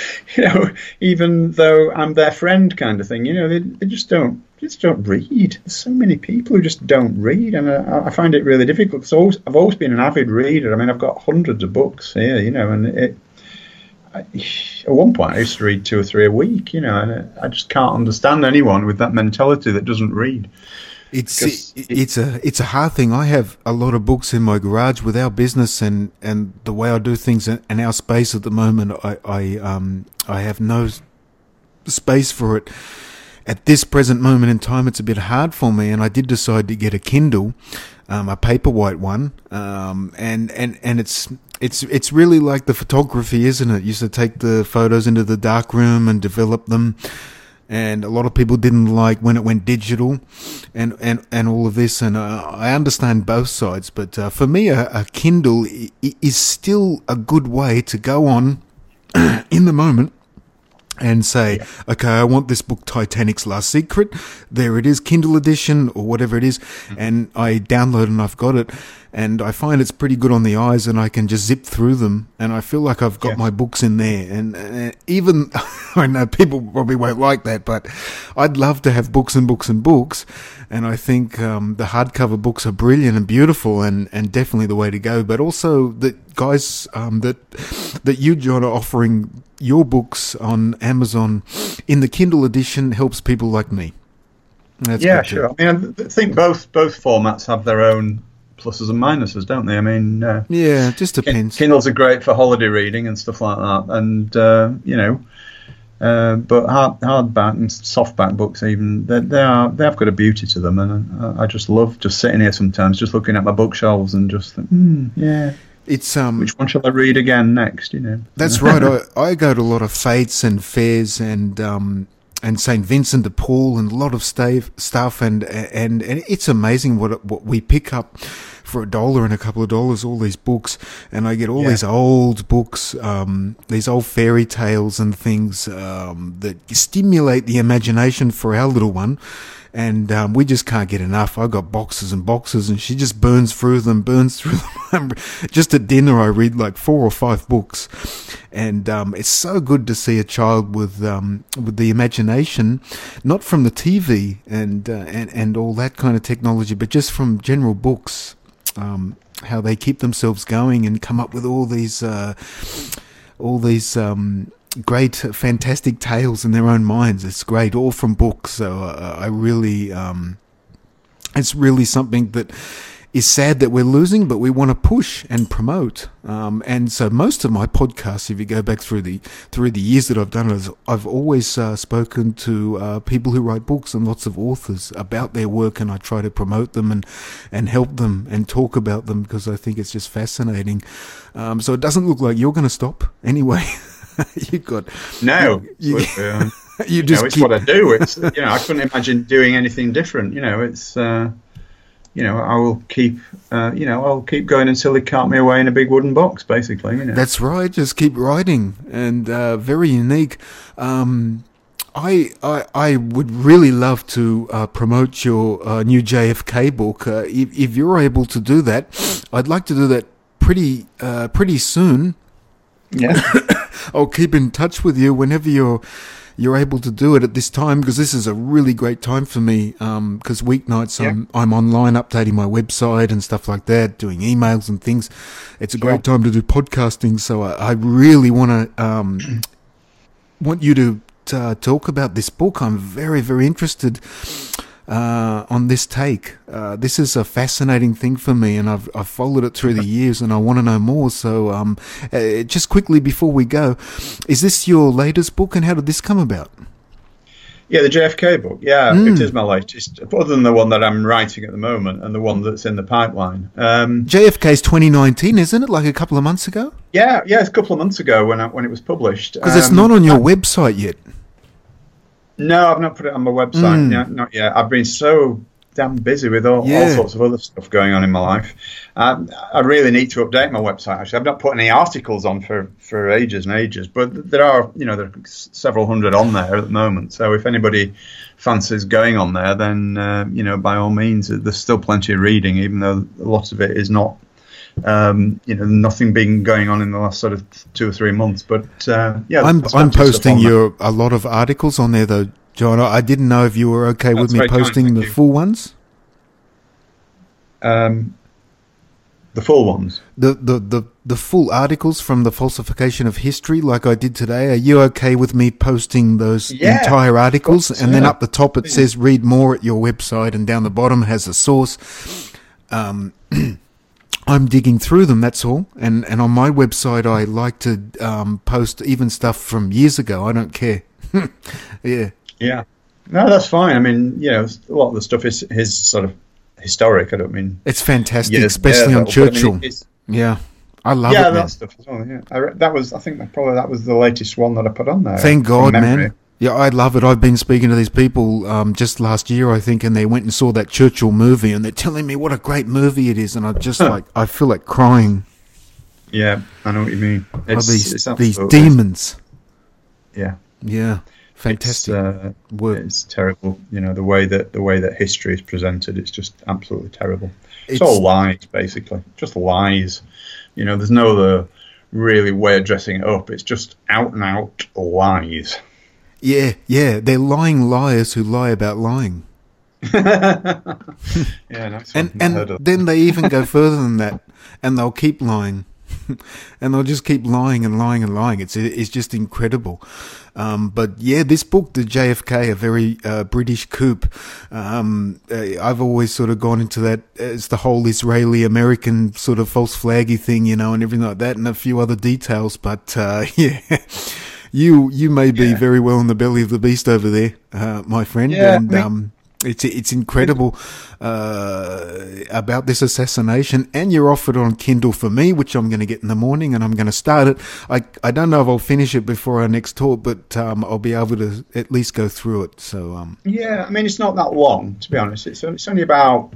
even though I'm their friend, kind of thing. They just don't read. There's so many people who just don't read, and I find it really difficult. So I've always been an avid reader. I mean, I've got hundreds of books here, and at one point I used to read 2 or 3 a week, and I just can't understand anyone with that mentality that doesn't read. It's a hard thing. I have a lot of books in my garage with our business and the way I do things in our space at the moment. I have no space for it at this present moment in time. It's a bit hard for me, and I did decide to get a Kindle, a Paperwhite one, and it's really like the photography, isn't it? You used to take the photos into the darkroom and develop them. And a lot of people didn't like when it went digital and all of this. And I understand both sides. But for me, a Kindle is still a good way to go on in the moment and say, okay, I want this book, Titanic's Last Secret. There it is, Kindle edition or whatever it is. And I download and I've got it. And I find it's pretty good on the eyes, and I can just zip through them. And I feel like I've got my books in there. And even, I know people probably won't like that, but I'd love to have books and books and books. And I think the hardcover books are brilliant and beautiful, and definitely the way to go. But also that guys, that you, John, are offering your books on Amazon in the Kindle edition helps people like me. That's sure. I mean, I think both formats have their own pluses and minuses, don't they? I mean, it just depends. Kindles are great for holiday reading and stuff like that, and but hardback and softback books, even they have got a beauty to them, and I just love just sitting here sometimes, just looking at my bookshelves and just think, it's which one shall I read again next? That's right. I go to a lot of fetes and fairs and St. Vincent de Paul and a lot of stuff, and it's amazing what we pick up for $1 and a couple of dollars, all these books, and I get all these old books, these old fairy tales and things that stimulate the imagination for our little one. And we just can't get enough. I've got boxes and boxes, and she just burns through them. Just at dinner, I read like 4 or 5 books, and it's so good to see a child with the imagination, not from the TV and all that kind of technology, but just from general books. How they keep themselves going and come up with all these great, fantastic tales in their own minds. It's great, all from books. So I really, it's really something that is sad that we're losing, but we want to push and promote. And so most of my podcasts, if you go back through the years that I've done it, I've always spoken to people who write books and lots of authors about their work, and I try to promote them and help them and talk about them because I think it's just fascinating. So it doesn't look like you're going to stop anyway. You got no. You just it's what I do. It's I couldn't imagine doing anything different. It's I will keep I'll keep going until they cart me away in a big wooden box, basically. That's right. Just keep writing, and very unique. I would really love to promote your new JFK book. If you're able to do that, I'd like to do that pretty soon. Yeah. I'll keep in touch with you whenever you're able to do it at this time, because this is a really great time for me. Because weeknights I'm online updating my website and stuff like that, doing emails and things. It's a great time to do podcasting. So I really want you to talk about this book. I'm very, very interested on this take. This is a fascinating thing for me, and I've followed it through the years, and I want to know more. So just quickly before we go, is this your latest book, and how did this come about? Yeah, the JFK book. Yeah, it is my latest, other than the one that I'm writing at the moment and the one that's in the pipeline. JFK's 2019, isn't it? Like a couple of months ago? Yeah, it's a couple of months ago when it was published. Because it's not on your website yet. No, I've not put it on my website. No, not yet. I've been so damn busy with all sorts of other stuff going on in my life. I really need to update my website. Actually, I've not put any articles on for ages and ages, but there are several hundred on there at the moment. So if anybody fancies going on there, then by all means, there's still plenty of reading, even though a lot of it is not. Nothing been going on in the last sort of 2 or 3 months, but I'm posting a lot of articles on there though, John. I didn't know if you were okay with me posting the full ones. The full ones. The full articles from the Falsification of History, like I did today. Are you okay with me posting those entire articles? And then up the top it says read more at your website, and down the bottom has a source. I'm digging through them, that's all. And on my website, I like to post even stuff from years ago. I don't care. Yeah. Yeah. No, that's fine. I mean, a lot of the stuff is sort of historic. I don't mean... It's fantastic, especially on Churchill. I love it, man. That stuff as well, yeah. I think that was the latest one that I put on there. Thank God, man. Yeah, I love it. I've been speaking to these people just last year, I think, and they went and saw that Churchill movie, and they're telling me what a great movie it is, and I just I feel like crying. Yeah, I know what you mean. These demons. Yeah, Yeah, fantastic work. It's terrible. You know, the way that history is presented, it's just absolutely terrible. It's all lies, basically, just lies. You know, there's no other really way of dressing it up. It's just out and out lies. Yeah, they're lying liars who lie about lying. Nice. And then they even go further than that, and they'll keep lying, and they'll just keep lying and lying and lying. It's just incredible. But yeah, this book, the JFK, a very British coup. I've always sort of gone into that as the whole Israeli-American sort of false flaggy thing, you know, and everything like that, and a few other details. But yeah. You may be very well in the belly of the beast over there, my friend, and it's incredible about this assassination. And you're offered on Kindle for me, which I'm going to get in the morning, and I'm going to start it. I don't know if I'll finish it before our next talk, but I'll be able to at least go through it. So yeah, I mean, it's not that long, to be honest. It's only about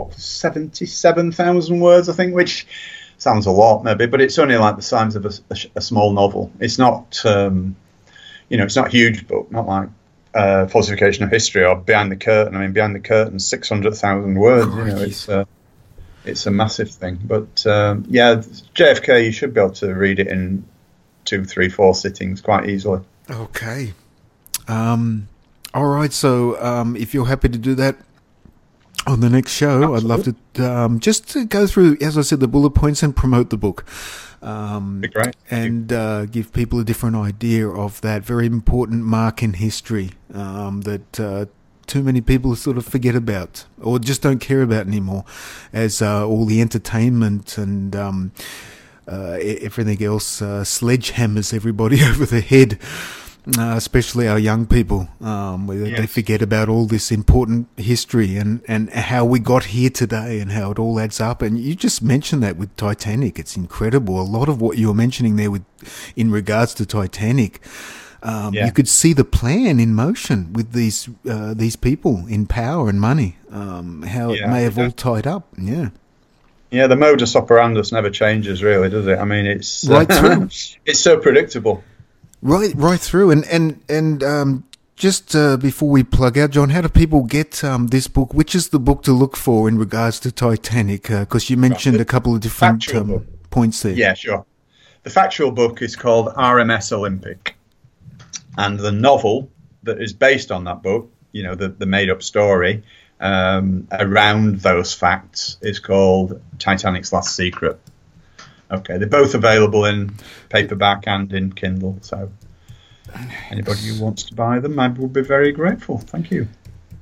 77,000 words, I think, which sounds a lot, maybe, but it's only like the size of a small novel. It's not, it's not a huge book, not like Falsification of History or Behind the Curtain. I mean, Behind the Curtain, 600,000 words. You know, it's a massive thing. But JFK, you should be able to read it in 2, 3, 4 sittings quite easily. Okay. All right. So if you're happy to do that on the next show, I'd love to just to go through, as I said, the bullet points and promote the book. Be great. And give people a different idea of that very important mark in history that too many people sort of forget about or just don't care about anymore, as all the entertainment and everything else sledgehammers everybody over the head. Especially our young people, they forget about all this important history and how we got here today and how it all adds up. And you just mentioned that with Titanic. It's incredible. A lot of what you were mentioning there in regards to Titanic, you could see the plan in motion with these people in power and money, how it may have all tied up. Yeah. Yeah, the modus operandus never changes, really, does it? I mean, it's right through. It's so predictable. Right through, and just before we plug out, John, how do people get this book? Which is the book to look for in regards to Titanic? Because you mentioned a couple of different points there. Yeah, sure. The factual book is called RMS Olympic, and the novel that is based on that book, you know, the made-up story around those facts, is called Titanic's Last Secret. Okay, they're both available in paperback and in Kindle, so anybody who wants to buy them, I would be very grateful. Thank you.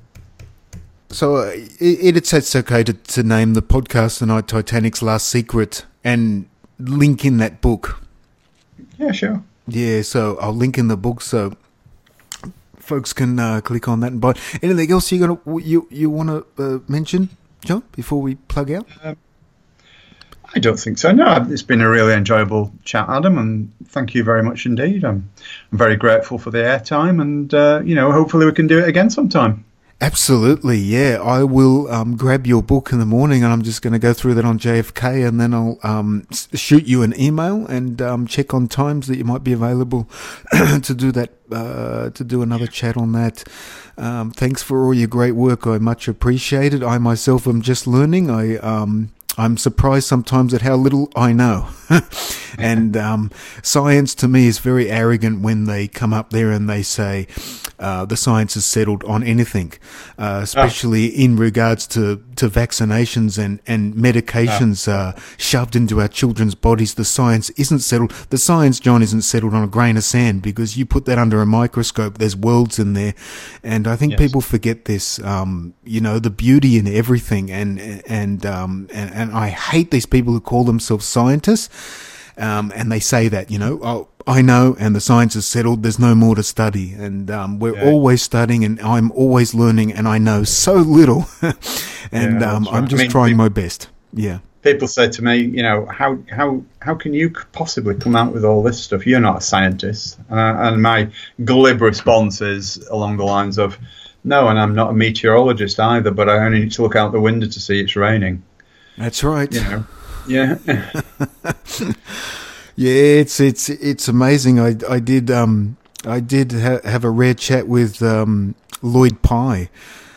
So it's okay to name the podcast tonight Titanic's Last Secret and link in that book. Yeah, sure. Yeah, so I'll link in the book so folks can click on that and buy. Anything else you want to mention, John, before we plug out? I don't think so. No, it's been a really enjoyable chat, Adam, and thank you very much indeed. I'm very grateful for the airtime, and hopefully we can do it again sometime. Absolutely, yeah. I will grab your book in the morning, and I'm just going to go through that on JFK, and then I'll shoot you an email and check on times that you might be available to do that, to do another chat on that. Thanks for all your great work. I much appreciate it. I myself am just learning. I'm surprised sometimes at how little I know. And science to me is very arrogant when they come up there and they say the science is settled on anything, especially in regards to vaccinations and medications shoved into our children's bodies. The science isn't settled. The science, John, isn't settled on a grain of sand, because you put that under a microscope, there's worlds in there. And I think people forget this, the beauty in everything. And I hate these people who call themselves scientists. And they say that, I know, and the science is settled, there's no more to study. And we're always studying, and I'm always learning, and I know so little. And I'm just trying my best. Yeah. People say to me, how can you possibly come out with all this stuff? You're not a scientist. And my glib response is along the lines of, no, and I'm not a meteorologist either, but I only need to look out the window to see it's raining. That's right. Yeah. Yeah, it's amazing. I did I did have a rare chat with Lloyd Pye.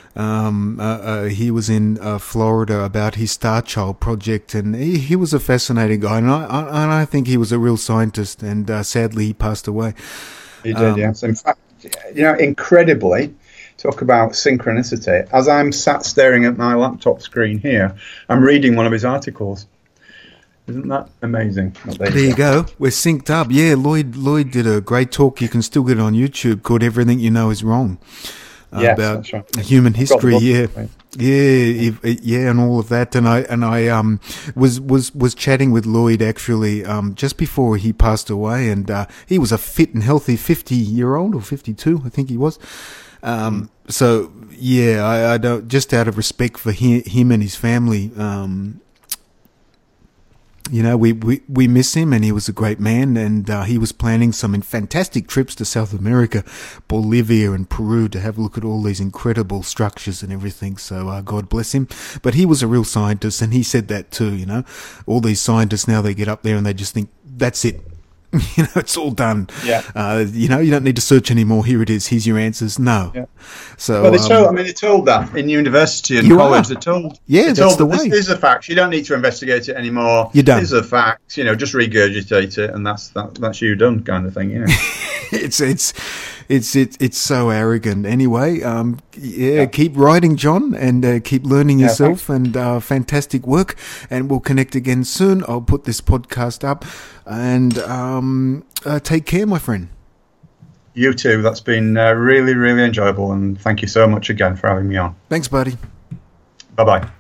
He was in Florida about his Star Child project, and he was a fascinating guy, and I think he was a real scientist, and sadly he passed away. He did, yes. In fact, incredibly, talk about synchronicity. As I'm sat staring at my laptop screen here, I'm reading one of his articles. Isn't that amazing? There you go. We're synced up. Yeah, Lloyd did a great talk. You can still get it on YouTube, called "Everything You Know Is Wrong." Yes, about that's right. human history. Yeah, and all of that. And I was chatting with Lloyd actually just before he passed away, and he was a fit and healthy 50-year-old or 52, I think he was. So yeah, I don't, just out of respect for him and his family. We miss him, and he was a great man, and he was planning some fantastic trips to South America, Bolivia and Peru, to have a look at all these incredible structures and everything. So God bless him. But he was a real scientist, and he said that too, All these scientists now, they get up there and they just think, that's it. It's all done. Yeah. You don't need to search anymore. Here it is. Here's your answers. No. Yeah. So, well, they're told that in university and college. They're told. Yeah, that's the way. This is a fact. You don't need to investigate it anymore. You don't. This is a fact. Just regurgitate it, and that's you done, kind of thing. It's so arrogant. Anyway, keep writing, John, and keep learning yourself, and fantastic work. And we'll connect again soon. I'll put this podcast up, and take care, my friend. You too. That's been really, really enjoyable, and thank you so much again for having me on. Thanks, buddy. Bye-bye.